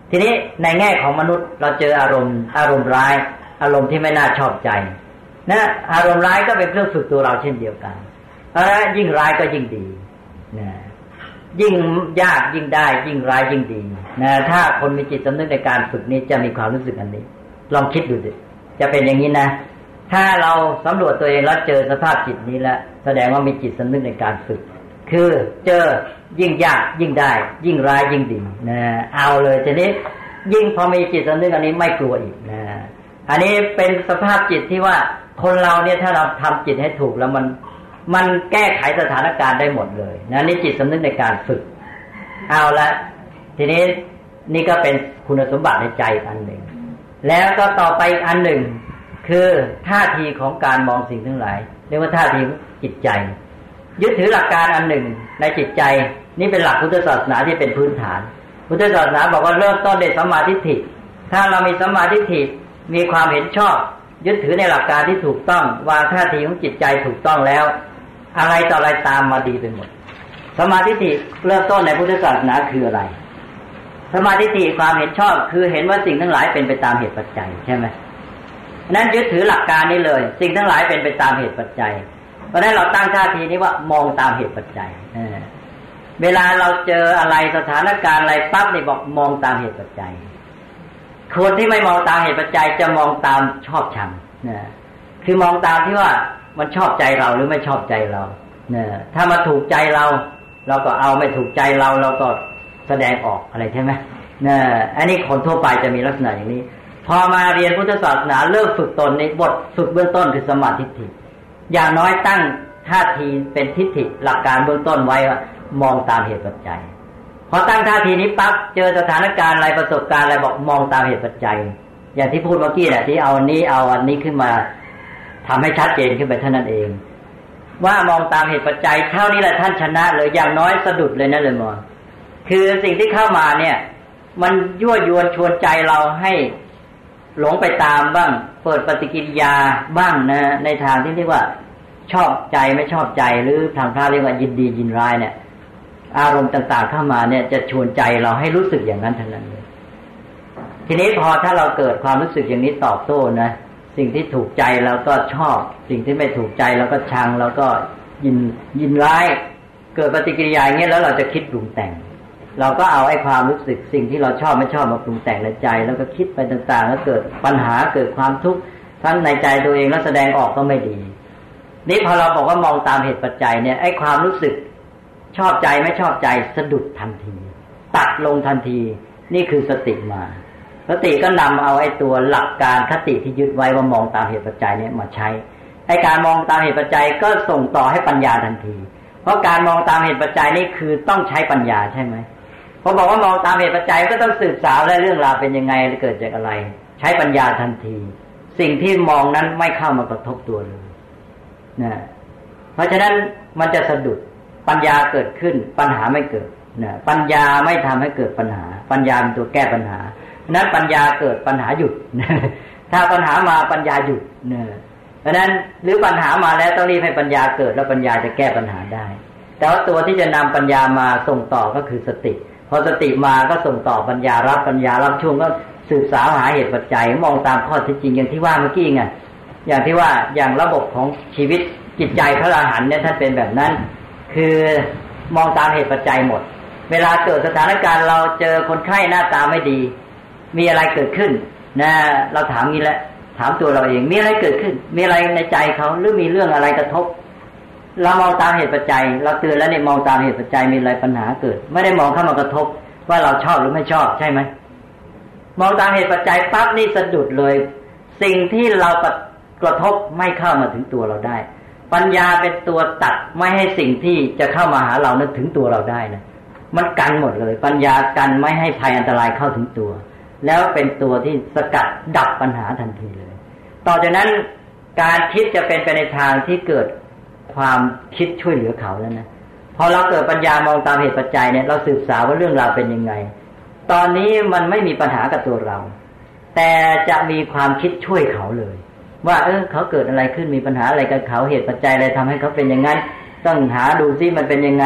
ทีนี้ในแง่ของมนุษย์เราเจออารมณ์อารมณ์ร้ายอารมณ์ที่ไม่น่าชอบใจนะอารมณ์ร้ายก็เป็นเครื่องฝึกตัวเราเช่นเดียวกันแล้วยิ่งร้ายก็ยิ่งดีนะยิ่งยากยิ่งได้ยิ่งร้ายยิ่งดีนะถ้าคนมีจิตสำนึกในการฝึกนี้จะมีความรู้สึกอันนี้ลองคิดดูสิจะเป็นอย่างนี้นะถ้าเราสำรวจตัวเองแล้วเจอสภาพจิตนี้แล้วแสดงว่ามีจิตสำนึกในการฝึกคือเจอยิ่งยากยิ่งได้ยิ่งร้ายยิ่งดีนะเอาเลยทีนี้ยิ่งพอมีจิตสำนึกอันนี้ไม่กลัวอีกนะอันนี้เป็นสภาพจิตที่ว่าคนเราเนี่ยถ้าเราทำจิตให้ถูกแล้วมันมันแก้ไขสถานการณ์ได้หมดเลยนะนี่จิตสำนึกในการฝึกเอาละทีนี้นี่ก็เป็นคุณสมบัติในใจอันหนึ่งแล้วก็ต่อไปอีกอันหนึ่งคือท่าทีของการมองสิ่งทั้งหลายเรียกว่าท่าทีจิตใจยึดถือหลักการอันหนึ่งในจิตใจนี่เป็นหลักพุทธศาสนาที่เป็นพื้นฐานพุทธศาสนาบอกว่าเริ่มต้นด้วยสัมมาทิฏฐิถ้าเรามีสัมมาทิฏฐิมีความเห็นชอบยึดถือในหลักการที่ถูกต้องวางท่าทีของจิตใจถูกต้องแล้วอะไรต่ออะไรตามมาดีไปหมดสัมมาทิฏฐิเริ่มต้นในพุทธศาสนาคืออะไรสัมมาทิฏฐิความเห็นชอบคือเห็นว่าสิ่งทั้งหลายเป็นไปตามเหตุปัจจัยใช่ไหมนั้นยึดถือหลักการนี้เลยสิ่งทั้งหลายเป็นไปตามเหตุปัจจัยเพราะฉะนั้นเราตั้งท่าทีนี้ว่ามองตามเหตุปัจจัยเวลาเราเจออะไรสถานการณ์อะไรปั๊บนี่บอกมองตามเหตุปัจจัยคนที่ไม่มองตามเหตุปัจจัยจะมองตามชอบชังนะคือมองตามที่ว่ามันชอบใจเราหรือไม่ชอบใจเรานะถ้ามาถูกใจเราเราก็เอาไม่ถูกใจเราเราก็แสดงออกอะไรใช่ไหมนะอันนี้คนทั่วไปจะมีลักษณะอย่างนี้พอมาเรียนพุทธศาสนาเริ่มฝึกตนในบทฝึกเบื้องต้นคือสัมมาทิฏฐิอย่างน้อยตั้งท่าทีเป็นทิฏฐิหลักการเบื้องต้นไว้ว่ามองตามเหตุปัจจัยพอตั้งท่าทีนี้ปั๊บเจอสถานการณ์อะไรประสบการณ์อะไรบอกมองตามเหตุปัจจัยอย่างที่พูดเมื่อกี้แหละที่เอาอันนี้เอาอันนี้ขึ้นมาทำให้ชัดเจนขึ้นไปเท่านั้นเองว่ามองตามเหตุปัจจัยเท่านี้แหละท่านชนะเลยอย่างน้อยสะดุดเลยนะเลยมองคือสิ่งที่เข้ามาเนี่ยมันยั่วยวนชวนใจเราให้หลงไปตามบ้างเปิดปฏิกิริยาบ้างนะในทางที่เรียกว่าชอบใจไม่ชอบใจหรือทางพระเรียกว่ายินดียินร้ายเนี่ยอารมณ์ต่างๆเข้ามาเนี่ยจะชวนใจเราให้รู้สึกอย่างนั้นทั้งนั้นเลยทีนี้พอถ้าเราเกิดความรู้สึกอย่างนี้ตอบโต้นะสิ่งที่ถูกใจเราก็ชอบสิ่งที่ไม่ถูกใจเราก็ชังแล้วก็ยินยินร้ายเกิดปฏิกิริยาอย่างนี้แล้วเราจะคิดปรุงแต่งเราก็เอาไอ้ความรู้สึกสิ่งที่เราชอบไม่ชอบมาปรุงแต่งในใจแล้วก็คิดไปต่างๆแล้วเกิดปัญหาเกิดความทุกข์ทั้งในใจตัวเองแล้วแสดงออกก็ไม่ดีนี่พอเราบอกว่ามองตามเหตุปัจจัยเนี่ยไอ้ความรู้สึกชอบใจไม่ชอบใจสะดุดทันทีตัดลงทันทีนี่คือสติมาสติก็นำเอาไอ้ตัวหลักการคติที่ยึดไว้ว่ามองตามเหตุปัจจัยเนี่ยมาใช้ไอ้การมองตามเหตุปัจจัยก็ส่งต่อให้ปัญญาทันทีเพราะการมองตามเหตุปัจจัยนี่คือต้องใช้ปัญญาใช่ไหมพอบอกว่ามองตามเหตุปัจจัยก็ต้องสืบสาวและเรื่องราวเป็นยังไงเกิดจากอะไรใช้ปัญญาทันทีสิ่งที่มองนั้นไม่เข้ามากระทบตัวเลยนะเพราะฉะนั้นมันจะสะดุดปัญญาเกิดขึ้นปัญหาไม่เกิดนะปัญญาไม่ทำให้เกิดปัญหาปัญญาเป็นตัวแก้ปัญหานั้นปัญญาเกิดปัญหาหยุดถ้าปัญหามาปัญญาหยุดนะเพราะนั้นหรือปัญหามาแล้วต้องรีบให้ปัญญาเกิดแล้วปัญญาจะแก้ปัญหาได้แต่ว่าตัวที่จะนำปัญญามาส่งต่อก็คือสติพอสติมาก็ส่งต่อปัญญารับปัญญารับช่วงก็สืบสาวหาเหตุปัจจัยมองตามข้อเท็จจริงอย่างที่ว่าเมื่อกี้ไงอย่างที่ว่าอย่างระบบของชีวิตจิตใจพระอรหันต์เนี่ยท่านเป็นแบบนั้นคือมองตามเหตุปัจจัยหมดเวลาเกิดสถานการณ์เราเจอคนไข้หน้าตาไม่ดีมีอะไรเกิดขึ้นนะเราถามงี้แหละถามตัวเราเองมีอะไรเกิดขึ้นมีอะไรในใจเขาหรือมีเรื่องอะไรกระทบเรามองตามเหตุปัจจัยเราเตือนแล้วเนี่ยมองตามเหตุปัจจัยมีอะไรปัญหาเกิดไม่ได้มองเข้ามากระทบว่าเราชอบหรือไม่ชอบใช่ไหมมองตามเหตุปัจจัยปั๊บนี่สะดุดเลยสิ่งที่เรากระทบไม่เข้ามาถึงตัวเราได้ปัญญาเป็นตัวตัดไม่ให้สิ่งที่จะเข้ามาหาเรานั้นถึงตัวเราได้นะมันกันหมดเลยปัญญากันไม่ให้ภัยอันตรายเข้าถึงตัวแล้วเป็นตัวที่สกัดดับปัญหาทันทีเลยต่อจากนั้นการคิดจะเป็นไปในทางที่เกิดความคิดช่วยเหลือเขาแล้วนะพอเราเกิดปัญญามองตามเหตุปัจจัยเนี่ยเราสืบสาวว่าเรื่องราวเป็นยังไงตอนนี้มันไม่มีปัญหากับตัวเราแต่จะมีความคิดช่วยเขาเลยว่าเออเขาเกิดอะไรขึ้นมีปัญหาอะไรกับเขาเหตุปัจจัยอะไรทำให้เขาเป็นอย่างนั้นต้องหาดูซิมันเป็นยังไง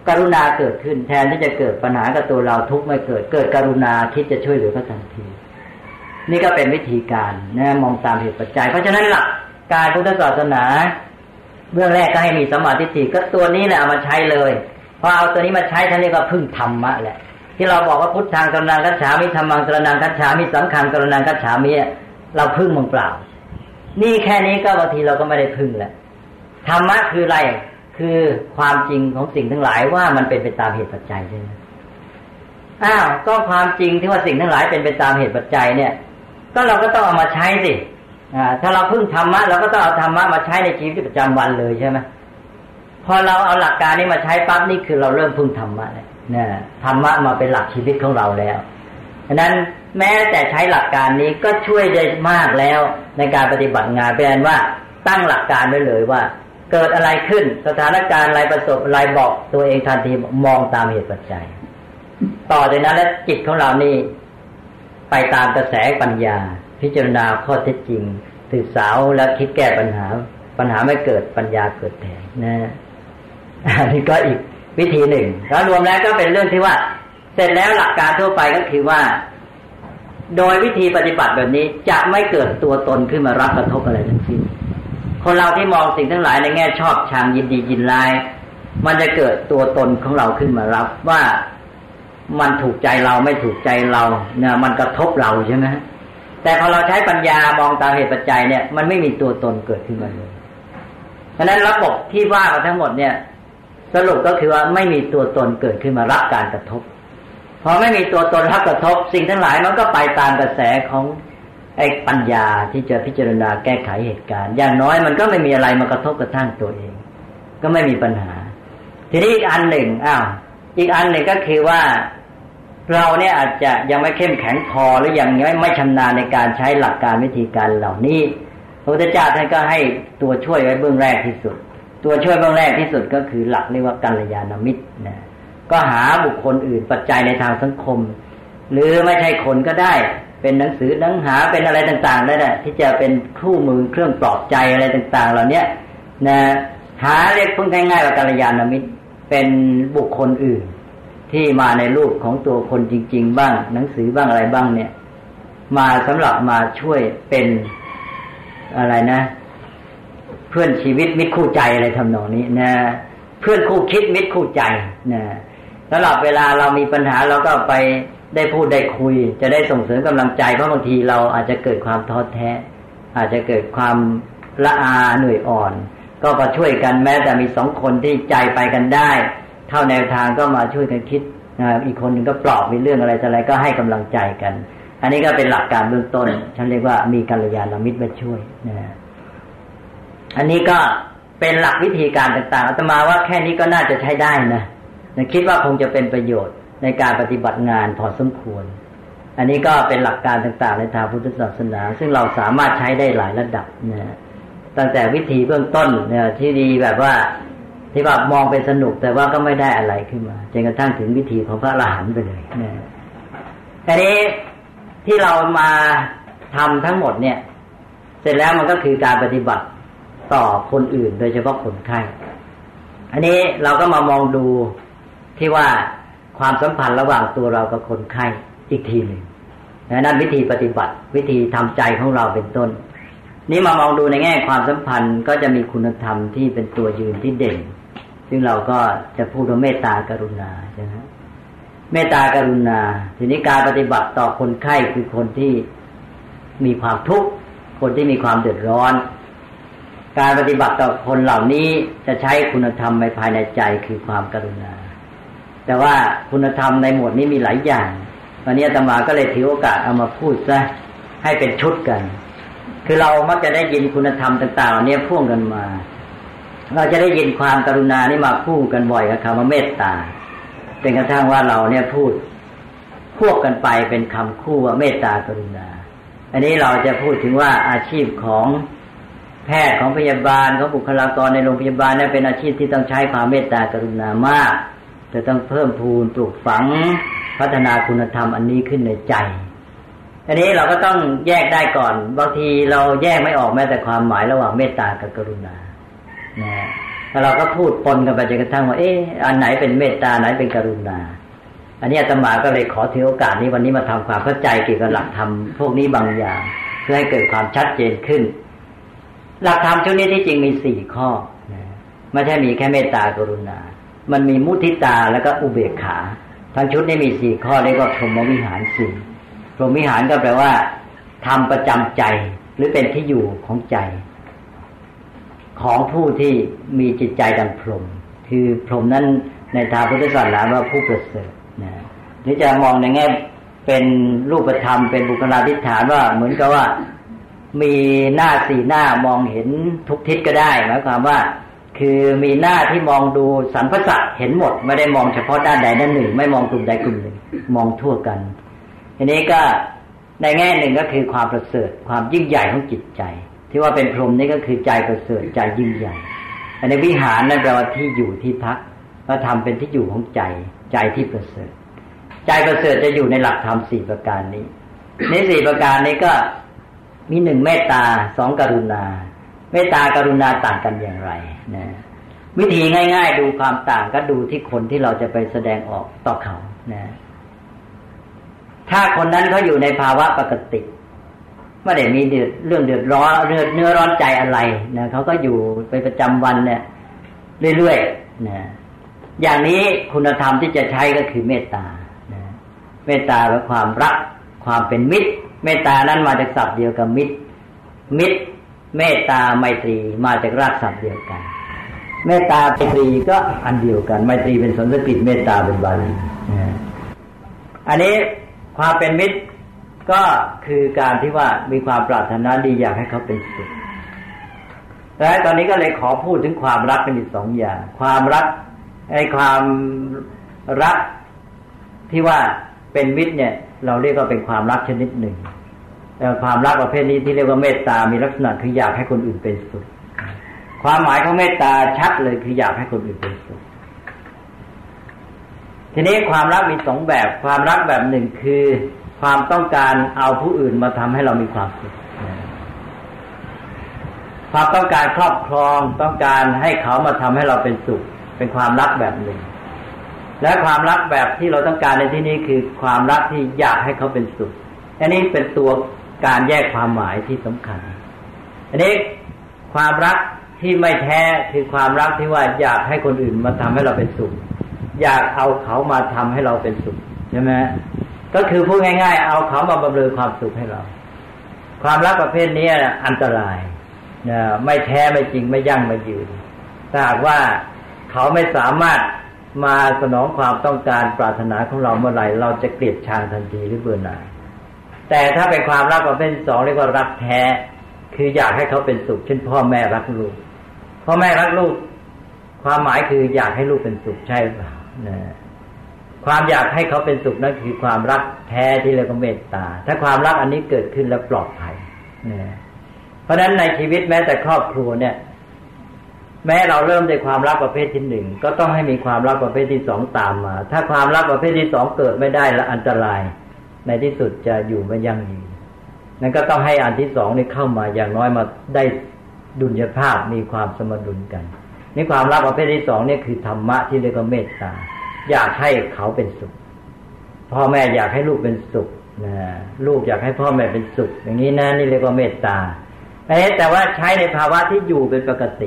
กรุณาเกิดขึ้นแทนที่จะเกิดปัญหากับตัวเราทุกข์ไม่เกิดเกิดกรุณาคิดจะช่วยเหลือเขาทันทีนี่ก็เป็นวิธีการนะมองตามเหตุปัจจัยเพราะฉะนั้นหลักการพุทธศาสนาเบื้องแรกก็ให้มีสัมมาทิฏฐิก็ตัวนี้แหละเอามาใช้เลยพอเอาตัวนี้มาใช้ท่านเรียกว่าพึ่งธรรมะแหละที่เราบอกว่าพุทธังสรณังคัจฉามิธัมมังสรณังคัจฉามิสังฆังสรณังคัจฉามิเราพึ่งมึงเปล่านี่แค่นี้ก็บางทีเราก็ไม่ได้พึ่งแหละธรรมะคืออะไรคือความจริงของสิ่งทั้งหลายว่ามันเป็นไปตามเหตุปัจจัยใช่ไหมอ้าวก็ความจริงที่ว่าสิ่งทั้งหลายเป็นไปตามเหตุปัจจัยเนี่ยก็เราก็ต้องเอามาใช้สิอ่าถ้าเราพึ่งธรรมะเราก็ต้องเอาธรรมะมาใช้ในชีวิตประจำวันเลยใช่ไหมพอเราเอาหลักการนี้มาใช้ปั๊บนี่คือเราเริ่มพึ่งธรรมะแล้วเนี่ยธรรมะมาเป็นหลักชีวิตของเราแล้วฉะนั้นแม้แต่ใช้หลักการนี้ก็ช่วยได้มากแล้วในการปฏิบัติงานเป็นว่าตั้งหลักการไว้เลยว่าเกิดอะไรขึ้นสถานการณ์อะไรประสบอะไรบอกตัวเองทันทีมองตามเหตุปัจจัยต่อจากนั้นแล้วจิตของเรานี่ไปตามกระแสปัญญาพิจารณาข้อเท็จจริงศึกษาแล้วคิดแก้ปัญหาปัญหาไม่เกิดปัญญาเกิดแทนนะอันนี้ก็อีกวิธีหนึ่งแล้วรวมแล้วก็เป็นเรื่องที่ว่าเสร็จแล้วหลักการทั่วไปก็คือว่าโดยวิธีปฏิบัติแบบนี้จะไม่เกิดตัวตนขึ้นมารับกระทบอะไรทั้งสิ้นคนเราที่มองสิ่งทั้งหลายในแง่ชอบชังยินดียินร้ายมันจะเกิดตัวตนของเราขึ้นมารับว่ามันถูกใจเราไม่ถูกใจเราเนี่ยมันกระทบเราใช่ไหมแต่พอเราใช้ปัญญามองตามเหตุปัจจัยเนี่ยมันไม่มีตัวตนเกิดขึ้นมาเลยเพราะฉะนั้นระบบที่ว่ามาทั้งหมดเนี่ยสรุปก็คือว่าไม่มีตัวตนเกิดขึ้นมารับการกระทบพอไม่มีตัวตนรับกระทบสิ่งทั้งหลายมันก็ไปตามกระแสของไอ้ปัญญาที่จะพิจารณาแก้ไขเหตุการณ์อย่างน้อยมันก็ไม่มีอะไรมากระทบกระทั่งตัวเองก็ไม่มีปัญหาทีนี้อีกอันหนึ่งอ้าวอีกอันหนึ่งก็คือว่าเราเนี่ยอาจจะยังไม่เข้มแข็งพอหรือยังไม่ไม่ชำนาญในการใช้หลักการวิธีการเหล่านี้พระพุทธเจ้าท่านก็ให้ตัวช่วยไว้เบื้องแรกที่สุดตัวช่วยเบื้องแรกที่สุดก็คือหลักเรียกว่ากัลยาณมิตรนะก็หาบุคคลอื่นปัจจัยในทางสังคมหรือไม่ใช่คนก็ได้เป็นหนังสือหนังหาเป็นอะไรต่างๆได้แหละที่จะเป็นคู่มือเครื่องปลอบใจอะไรต่างๆเหล่านี้นะหาเรียกพูดง่ายๆว่ากัลยาณมิตรเป็นบุคคลอื่นที่มาในรูปของตัวคนจริงๆบ้างหนังสือบ้างอะไรบ้างเนี่ยมาสำหรับมาช่วยเป็นอะไรนะเพื่อนชีวิตมิตรคู่ใจอะไรทำนองนี้นะเพื่อนคู่คิดมิตรคู่ใจนะสำหรับเวลาเรามีปัญหาเราก็ไปได้พูดได้คุยจะได้ส่งเสริมกำลังใจเพราะบางทีเราอาจจะเกิดความท้อแท้อาจจะเกิดความละอาเหนื่อยอ่อนก็มาช่วยกันแม้แต่มีสองคนที่ใจไปกันได้เท่าแนวทางก็มาช่วยกันคิดอีกคนหนึ่งก็ปลอบมีเรื่องอะไรอะไรก็ให้กำลังใจกันอันนี้ก็เป็นหลักการเบื้องต้นฉันเรียกว่ามีกัลยาณมิตรมาช่วยนะอันนี้ก็เป็นหลักวิธีการต่างๆอาตมาว่าแค่นี้ก็น่าจะใช้ได้นะคิดว่าคงจะเป็นประโยชน์ในการปฏิบัติงานพอสมควรอันนี้ก็เป็นหลักการต่างๆในทางพุทธศาสนาซึ่งเราสามารถใช้ได้หลายระดับนะตั้งแต่วิธีเบื้องต้นเนี่ยที่ดีแบบว่าที่ว่ามองเป็นสนุกแต่ว่าก็ไม่ได้อะไรขึ้นมาจนกระทั่งถึงวิธีของพระอรหันต์ไปเลยนะอันนี้ที่เรามาทำทั้งหมดเนี่ยเสร็จแล้วมันก็คือการปฏิบัติต่อคนอื่นโดยเฉพาะคนไข้อันนี้เราก็มามองดูที่ว่าความสัมพันธ์ระหว่างตัวเรากับคนไข้อีกทีหนึ่งนั่นวิธีปฏิบัติวิธีทำใจของเราเป็นต้นนี้มามองดูในแง่ความสัมพันธ์ก็จะมีคุณธรรมที่เป็นตัวยืนที่เด่นซึ่งเราก็จะพูดว่าเมตตากรุณาใช่ไหมเมตตากรุณาทีนี้การปฏิบัติต่อคนไข้คือคนที่มีความทุกข์คนที่มีความเดือดร้อนการปฏิบัติต่อคนเหล่านี้จะใช้คุณธรรมในภายในใจคือความกรุณาแต่ว่าคุณธรรมในหมวดนี้มีหลายอย่างวันนี้อาตมาก็เลยถือโอกาสเอามาพูดซะให้เป็นชุดกันคือเรามักจะได้ยินคุณธรรมต่างๆเนี่ยพ่วงกันมาเราจะได้ยินความกรุณานี่มาคู่กันบ่อยกับคำว่าเมตตาจนกระทั่งว่าเราเนี่ยพูดควบกันไปเป็นคำคู่ว่าเมตตากรุณาอันนี้เราจะพูดถึงว่าอาชีพของแพทย์ของพยาบาลของบุคลากรในโรงพยาบาลเนี่ยเป็นอาชีพที่ต้องใช้ความเมตตากรุณามากจะต้องเพิ่มพูนปลูกฝังพัฒนาคุณธรรมอันนี้ขึ้นในใจอันนี้เราก็ต้องแยกได้ก่อนบางทีเราแยกไม่ออกแม้แต่ความหมายระหว่างเมตตากับกรุณานะแล้วเราก็พูดปนกันไปจนกระทั่งว่าเอ๊ะอันไหนเป็นเมตตาไหนเป็นกรุณาอันนี้อาตมาก็เลยขอถือโอกาสนี้วันนี้มาทำความเข้าใจเกี่ยวกับหลักธรรมพวกนี้บางอย่างเพื่อให้เกิดความชัดเจนขึ้นหลักธรรมชุดนี้ที่จริงมีสี่ข้อไม่ใช่มีแค่เมตตากรุณามันมีมุทิตาแล้วก็อุเบกขาทั้งชุดนี้มีสี่ข้อเรียกว่าพรหมวิหารสี่พรหมวิหารก็แปลว่าทำประจำใจหรือเป็นที่อยู่ของใจของผู้ที่มีจิตใจดังพรหมคือพรหมนั้นในทางพุทธศาสนาว่าผู้ประเสริฐนะหรือจะมองในแง่เป็นรูปธรรมเป็นบุคลาธิฐานว่าเหมือนกับว่ามีหน้าสี่หน้ามองเห็นทุกทิศก็ได้หมายความว่าคือมีหน้าที่มองดูสรรพสัตว์เห็นหมดไม่ได้มองเฉพาะด้านใดด้านหนึ่งไม่มองกลุ่มใดกลุ่มหนึ่งมองทั่วกันทีนี้ก็ในแง่หนึ่งก็คือความประเสริฐความยิ่งใหญ่ของจิตใจที่ว่าเป็นพรหมนี่ก็คือใจประเสริฐใจยิ่งใหญ่อันนี้วิหารนั่นแปลว่าที่อยู่ที่พักก็ทำเป็นที่อยู่ของใจใจที่ประเสริฐใจประเสริฐจะอยู่ในหลักธรรมสี่ประการนี้ในสี่ประการนี้ก็มีหนึ่งเมตตาสองกรุณาเมตตากรุณาต่างกันอย่างไรนะวิธีง่ายๆดูความต่างก็ดูที่คนที่เราจะไปแสดงออกต่อเขานะถ้าคนนั้นเขาอยู่ในภาวะปกติไม่ได้มีเรื่องเดือดร้อนเรื่องเนื้อร้อนใจอะไรนะเขาก็อยู่ไปประจำวันเนี่ยเรื่อยๆนะอย่างนี้คุณธรรมที่จะใช้ก็คือเมตตานะเมตตาเป็นความรักความเป็นมิตรเมตตานั้นมาจากศัพท์เดียวกับมิตรมิตรเมตตาไมตรีมาจากรากศัพท์เดียวกันเมตตาไมตรีก็อันเดียวกันไมตรีเป็นสันสกฤตเมตตาเป็นบาลีนะอันนี้ความเป็นมิตรก็คือการที่ว่ามีความปรารถนาดีอยากให้เขาเป็นสุขและตอนนี้ก็เลยขอพูดถึงความรักเป็นอีกสองอย่างความรักไอ้ความรักที่ว่าเป็นมิตรเนี่ยเราเรียกว่าเป็นความรักชนิดหนึ่งแต่ความรักประเภทนี้ที่เรียกว่าเมตตามีลักษณะคืออยากให้คนอื่นเป็นสุขความหมายของเมตตาชัดเลยคืออยากให้คนอื่นเป็นสุขทีนี้ความรักมีสองแบบความรักแบบหนึ่งคือความต้องการเอาผู้อื่นมาทำให้เรามีความสุขความต้องการครอบครองต้องการให้เขามาทำให้เราเป็นสุขเป็นความรักแบบหนึ่งและความรักแบบที่เราต้องการในที่นี้คือความรักที่อยากให้เขาเป็นสุขอันนี้เป็นตัวการแยกความหมายที่สำคัญอันนี้ความรักที่ไม่แท้คือความรักที่ว่าอยากให้คนอื่นมาทำให้เราเป็นสุขอยากเอาเขามาทำให้เราเป็นสุขใช่ไหมก็คือพูดง่ายๆเอาเขามาบำเรอความสุขให้เราความรักประเภทนี้อันตรายนะไม่แท้ไม่จริงไม่ยั่งไม่ยืนถ้าหากว่าเขาไม่สามารถมาสนองความต้องการปรารถนาของเราเมื่อไหร่เราจะเกลียดชังทันทีหรือเบื่อหน่ายแต่ถ้าเป็นความรักประเภทสองเรียกว่ารักแท้คืออยากให้เขาเป็นสุขเช่นพ่อแม่รักลูกพ่อแม่รักลูกความหมายคืออยากให้ลูกเป็นสุขใช่เปล่านะความอยากให้เขาเป็นสุขนั่นคือความรักแท้ที่เรียกว่าเมตตาถ้าความรักอันนี้เกิดขึ้นแล้วปลอดภัยนะเพราะฉะนั้นในชีวิตแม้แต่ครอบครัวเนี่ยแม้เราเริ่มด้วยความรักประเภทที่หนึ่งก็ต้องให้มีความรักประเภทที่สองตามมาถ้าความรักประเภทที่สองเกิดไม่ได้แล้วอันตรายในที่สุดจะอยู่ไม่ยั่งยืนนั่นก็ต้องให้อันที่สองนี่เข้ามาอย่างน้อยมาได้ดุลยภาพมีความสมดุลกันนี่ความรักประเภทที่สองนี่คือธรรมะที่เรียกว่าเมตตาอยากให้เขาเป็นสุขพ่อแม่อยากให้ลูกเป็นสุขนะลูกอยากให้พ่อแม่เป็นสุขอย่างนี้นะนี่เรียกว่าเมตตาแต่ว่าใช้ในภาวะที่อยู่เป็นปกติ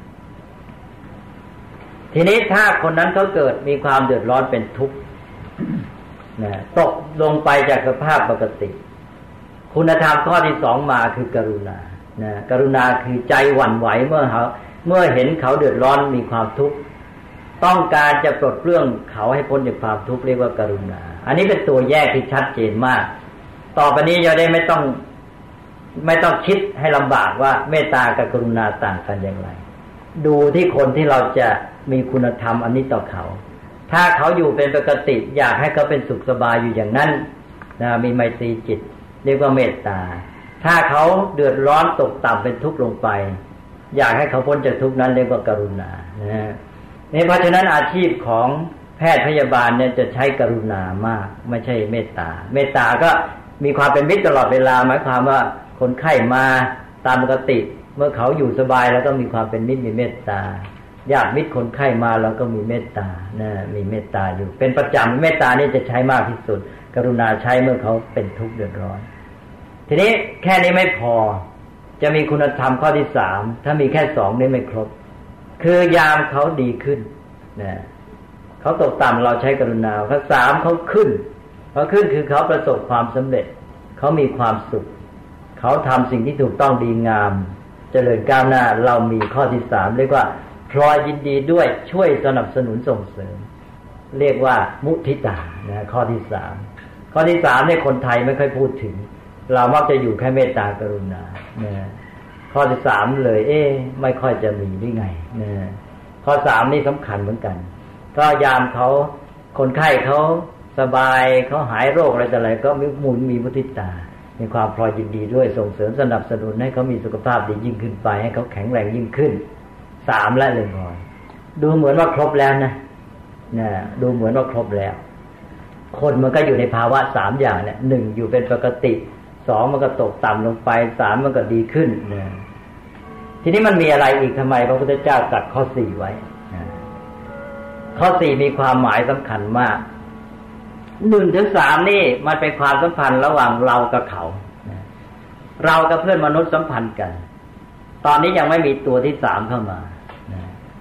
ทีนี้ถ้าคนนั้นเขาเกิดมีความเดือดร้อนเป็นทุกข์นะตกลงไปจากสภาพปกติคุณธรรมข้อที่สองมาคือกรุณานะกรุณาคือใจหวั่นไหวเมื่อเขาเมื่อเห็นเขาเดือดร้อนมีความทุกข์ต้องการจะปลดเปลื้องเขาให้พ้นจากความทุกข์เรียกว่ากรุณาอันนี้เป็นตัวแยกที่ชัดเจนมากต่อไปนี้จะได้ไม่ต้องไม่ต้องคิดให้ลำบากว่าเมตตากับกรุณาต่างกันอย่างไรดูที่คนที่เราจะมีคุณธรรมอันนี้ต่อเขาถ้าเขาอยู่เป็นปกติอยากให้เขาเป็นสุขสบายอยู่อย่างนั้นนะมีไมตรีจิตเรียกว่าเมตตาถ้าเขาเดือดร้อนตกต่ำเป็นทุกข์ลงไปอยากให้เขาพ้นจากทุกข์นั้นเรียกว่ากรุณานะนี่เพราะฉะนั้นอาชีพของแพทย์พยาบาลเนี่ยจะใช้กรุณามากไม่ใช่เมตตาเมตตาก็มีความเป็นมิตรตลอดเวลาหมายความว่าคนไข้มาตามปกติเมื่อเขาอยู่สบายแล้วก็มีความเป็นมิตรมีเมตตาญาติมิตรคนไข้มาเราก็มีเมตตานะมีเมตตาอยู่เป็นประจำเมตตานี่จะใช้มากที่สุดกรุณาใช้เมื่อเขาเป็นทุกข์เดือดร้อนทีนี้แค่นี้ไม่พอจะมีคุณธรรมข้อที่สามถ้ามีแค่สองนี่ไม่ครบคือยามเขาดีขึ้นนะเขาตกต่ำเราใช้กรุณาข้อสามเขาขึ้นเขาขึ้นคือเขาประสบความสำเร็จเขามีความสุขเขาทำสิ่งที่ถูกต้องดีงามเจริญก้าวหน้าเรามีข้อที่สามเรียกว่าพลอยยินดีด้วยช่วยสนับสนุนส่งเสริมเรียกว่ามุทิตานะข้อที่สามข้อที่สามเนี่ยคนไทยไม่ค่อยพูดถึงเรามักจะอยู่แค่เมตตากรุณานะข้อที่สามเลยเอ๊ะไม่ค่อยจะมีได้ไงนะข้อสามนี่สำคัญเหมือนกันก็ยามเขาคนไข้เขาสบายเขาหายโรคอะไรแต่อะไรก็มีมุนมีมุทิตามีความพลอยยินดีด้วยส่งเสริมสนับสนุนให้เขามีสุขภาพดียิ่งขึ้นไปให้เขาแข็งแรงยิ่งขึ้นสามและเลยพอดูเหมือนว่าครบแล้วนะนะดูเหมือนว่าครบแล้วคนมันก็อยู่ในภาวะสามอย่างเนี่ยหนึ่งอยู่เป็นปกติสองมันก็ตกต่ำลงไปสามมันก็ดีขึ้นนะทีนี้มันมีอะไรอีกทำไมพระพุทธเจ้าตัดข้อสี่ไว้นะข้อสี่มีความหมายสำคัญมากหนึ่งถึงสามนี่มันเป็นความสัมพันธ์ระหว่างเรากับเขานะเรากับเพื่อนมนุษย์สัมพันธ์กันตอนนี้ยังไม่มีตัวที่สามเข้ามานะ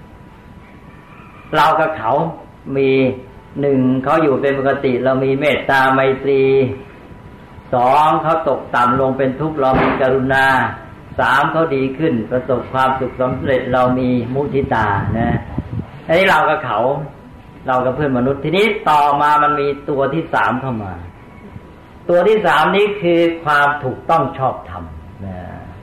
เรากับเขามีหนึ่งเขาอยู่เป็นปกติเรามีเมตตาไมตรีสองเขาตกต่ำลงเป็นทุกข์เรามีกรุณาสามเขาดีขึ้นประสบความสุขสำเร็จเรามีมุทิตานะอันนี้เรากับเขาเรากับเพื่อนมนุษย์ทีนี้ต่อมามันมีตัวที่สามเข้ามาตัวที่สามนี้คือความถูกต้องชอบธรรมนะ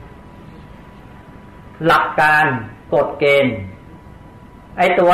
หลักการกฎเกณฑ์ไอ้ตัว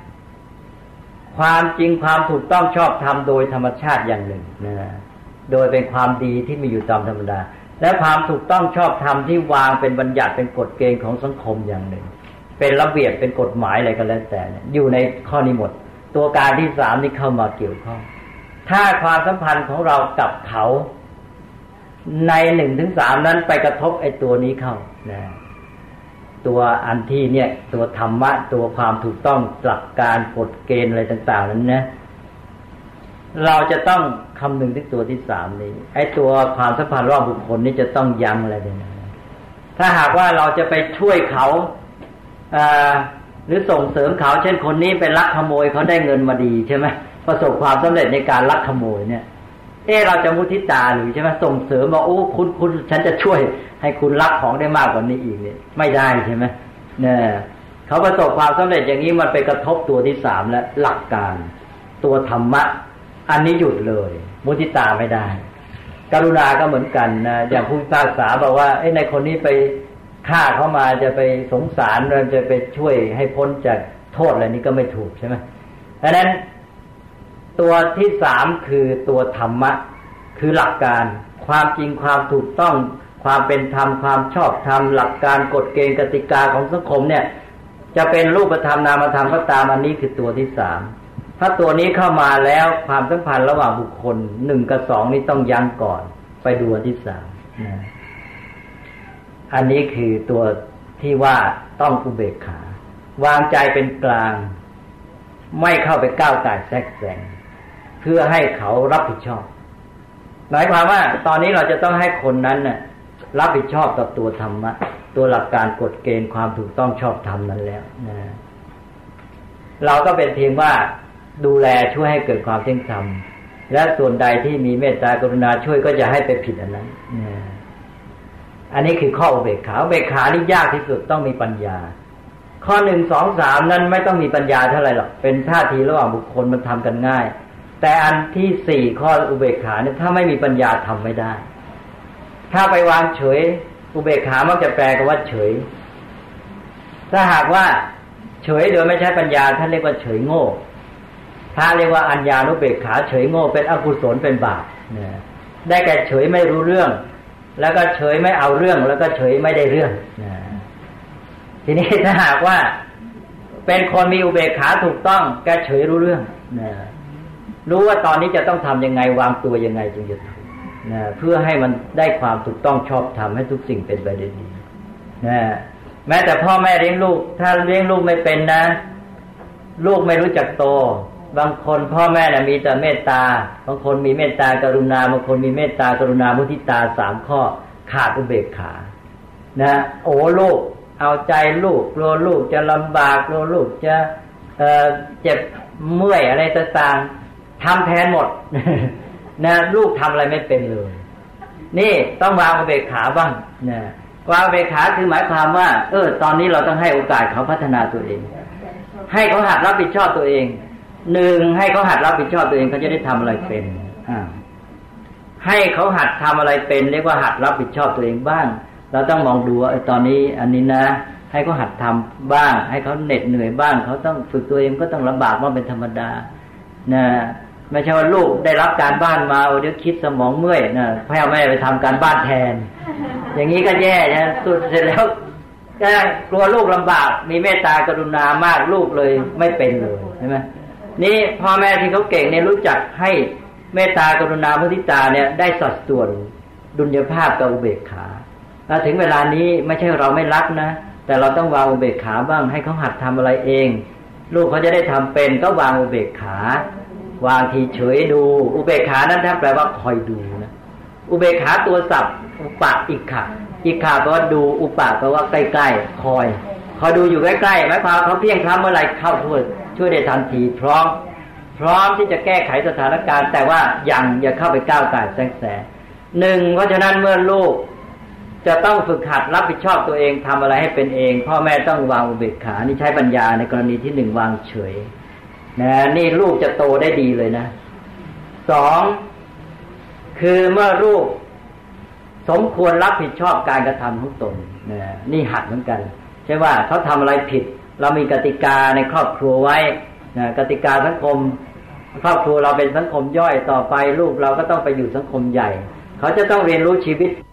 ความจริงความถูกต้องชอบธรรมโดยธรรมชาติอย่างหนึ่งนะโดยเป็นความดีที่มีอยู่ตามธรรมดาและความถูกต้องชอบธรรมที่วางเป็นบัญญัติเป็นกฎเกณฑ์ของสังคมอย่างหนึ่งเป็นระเบียบเป็นกฎหมายอะไรก็แล้วแต่เนี่ยอยู่ในข้อนี้หมดตัวการที่สามนี่เข้ามาเกี่ยวข้องถ้าความสัมพันธ์ของเรากับเขาในหนึ่งถึงสามนั้นไปกระทบไอ้ตัวนี้เข้านะตัวอันที่เนี่ยตัวธรรมะตัวความถูกต้องหลักการกฎเกณฑ์อะไรต่างๆนั้นนะเราจะต้องคำนึงถึงตัวที่สามนี้ไอ้ตัวความสัมพันธ์ระหว่างบุคคลนี้จะต้องยั้งอะไรเนี่ยถ้าหากว่าเราจะไปช่วยเขาอ่าหรือส่งเสริมเขาเช่นคนนี้ไปลักขโมยเขาได้เงินมาดีใช่ไหมประสบความสำเร็จในการลักขโมยเนี่ยเออเราจะมุทิตาหรือใช่ไหมส่งเสริมว่าโอ้คุณคุณฉันจะช่วยให้คุณลักของได้มากกว่านี้อีกเนี่ยไม่ได้ใช่ไหมเนี่ยเขาประสบความสำเร็จอย่างนี้มันไปกระทบตัวที่สามและหลักการตัวธรรมะอันนี้หยุดเลยมุทิตาไม่ได้กรุณาก็เหมือนกันนะอย่างผู้พิพากษาบอกว่าไอ้ในคนนี้ไปฆ่าเขามาจะไปสงสารเราจะไปช่วยให้พ้นจากโทษอะไรนี้ก็ไม่ถูกใช่ไหมดังนั้นตัวที่สามคือตัวธรรมะคือหลักการความจริงความถูกต้องความเป็นธรรมความชอบธรรมหลักการกฎเกณฑ์กติกาของสังคมเนี่ยจะเป็นรูปธรรมนามธรรมก็ตามอันนี้คือตัวที่สามถ้าตัวนี้เข้ามาแล้วความสัมพันธ์ระหว่างบุคคลหนึ่งกับสองนี้ต้องยั้งก่อนไปดูอันที่สามนะอันนี้คือตัวที่ว่าต้องอุเบกขาวางใจเป็นกลางไม่เข้าไปก้าวก่ายแทรกแซงเพื่อให้เขารับผิดชอบหมายความว่าตอนนี้เราจะต้องให้คนนั้นน่ะรับผิดชอบกับตัวธรรมะตัวหลักการกฎเกณฑ์ความถูกต้องชอบธรรมนั้นแล้วนะเราก็เป็นเพียงว่าดูแลช่วยให้เกิดความเที่ยงธรรมและส่วนใดที่มีเมตตากรุณาช่วยก็จะให้ไปผิดอันนั้นนะอันนี้คือข้ออุเบกขาอุเบกขานี่ยากที่สุดต้องมีปัญญาข้อหนึ่งสองสามนั้นไม่ต้องมีปัญญาเท่าไหร่หรอกเป็นท่าทีระหว่างบุคคลมันทำกันง่ายแต่อันที่สี่ข้ออุเบกขาเนี่ยถ้าไม่มีปัญญาทำไม่ได้ถ้าไปวางเฉยอุเบกขามักจะแปลกันว่าเฉยถ้าหากว่าเฉยโดยไม่ใช้ปัญญาท่านเรียกว่าเฉยโง่ถ้าเรียกว่าอัญญานุเบกขาเฉยโง่เป็นอกุศลเป็นบาปเนี่ยได้แก่เฉยไม่รู้เรื่องแล้วก็เฉยไม่เอาเรื่องแล้วก็เฉยไม่ได้เรื่องนะทีนี้ถ้าหากว่าเป็นคนมีอุเบกขาถูกต้องแกเฉยรู้เรื่องนะรู้ว่าตอนนี้จะต้องทำยังไงวางตัวยังไงจึงจะถูกนะเพื่อให้มันได้ความถูกต้องชอบธรรมให้ทุกสิ่งเป็นไปได้ดีนะแม้แต่พ่อแม่เลี้ยงลูกถ้าเลี้ยงลูกไม่เป็นนะลูกไม่รู้จักโตบางคนพ่อแม่น่ะมีแต่เมตตาบางคนมีเมตตากรุณาบางคนมีเมตตากรุณามุทิตาสามข้อขาดอุเบกขานะโอ้ลูกเอาใจลูกกลัวลูกจะลำบากกลัวลูกจะเอ่อเจ็บเมื่อยอะไรต่างๆทำแทนหมด นะลูกทำอะไรไม่เป็นเลยนี่ต้องวางอุเบกขาบ้างนะวางอุเบกขาคือหมายความว่าเออตอนนี้เราต้องให้โอกาสเขาพัฒนาตัวเองให้เขาหัดรับผิดชอบตัวเองหนึ่งให้เขาหัดรับผิดชอบตัวเองเขาจะได้ทำอะไรเป็นอ่าให้เขาหัดทำอะไรเป็นเรียกว่าหัดรับผิดชอบตัวเองบ้างเราต้องมองดูว่าตอนนี้อันนี้นะให้เขาหัดทำบ้างให้เขาเหน็ดเหนื่อยบ้างเขาต้องฝึกตัวเองก็ต้องลำบากว่าเป็นธรรมดานะไม่ใช่ว่าลูกได้รับการบ้านมาเดี๋ยวคิดสมองเมื่อยนะพ่อแม่ไปทำการบ้านแทนอย่างนี้ก็แย่นะสุดเสร็จแล้วก็กลัวลูกลำบากมีเมตตากรุณามากลูกเลยไม่เป็นเลยใช่ไหมนี่พ่อแม่ที่เขาเก่งเนี่ยรู้จักให้เมตตากรุณามุทิตาเนี่ยได้สัดส่วนดุลยภาพกับอุเบกขาแล้วถึงเวลานี้ไม่ใช่เราไม่รักนะแต่เราต้องวางอุเบกขาบ้างให้เขาหัดทำอะไรเองลูกเขาจะได้ทำเป็นก็วางอุเบกขาวางทีเฉยดูอุเบกขานั้นแปลว่าคอยดูนะอุเบกขาตัวศัพท์อุปะอิกขะอิกขะแปลว่าดูอุปะแปลว่าใกล้ๆคอยคอยดูอยู่ใกล้ๆหมายความเขาเพียงพล้ำเมื่อไหร่เข้าช่วยช่วยได้ทันทีพร้อมพร้อมที่จะแก้ไขสถานการณ์แต่ว่ายังอย่าเข้าไปก้าวก่ายแทรกแซงหนึ่งเพราะฉะนั้นเมื่อลูกจะต้องฝึกหัดรับผิดชอบตัวเองทำอะไรให้เป็นเองพ่อแม่ต้องวางอุเบกขานี่ใช้ปัญญาในกรณีที่หนึ่งวางเฉยนะนี่ลูกจะโตได้ดีเลยนะสองคือเมื่อลูกสมควรรับผิดชอบการกระทำของตนนะนี่หัดเหมือนกันใช่ว่าเขาทำอะไรผิดเรามีกติกาในครอบครัวไว้นะกติกาสังคมครอบครัวเราเป็นสังคมย่อยต่อไปลูกเราก็ต้องไปอยู่สังคมใหญ่เขาจะต้องเรียนรู้ชีวิต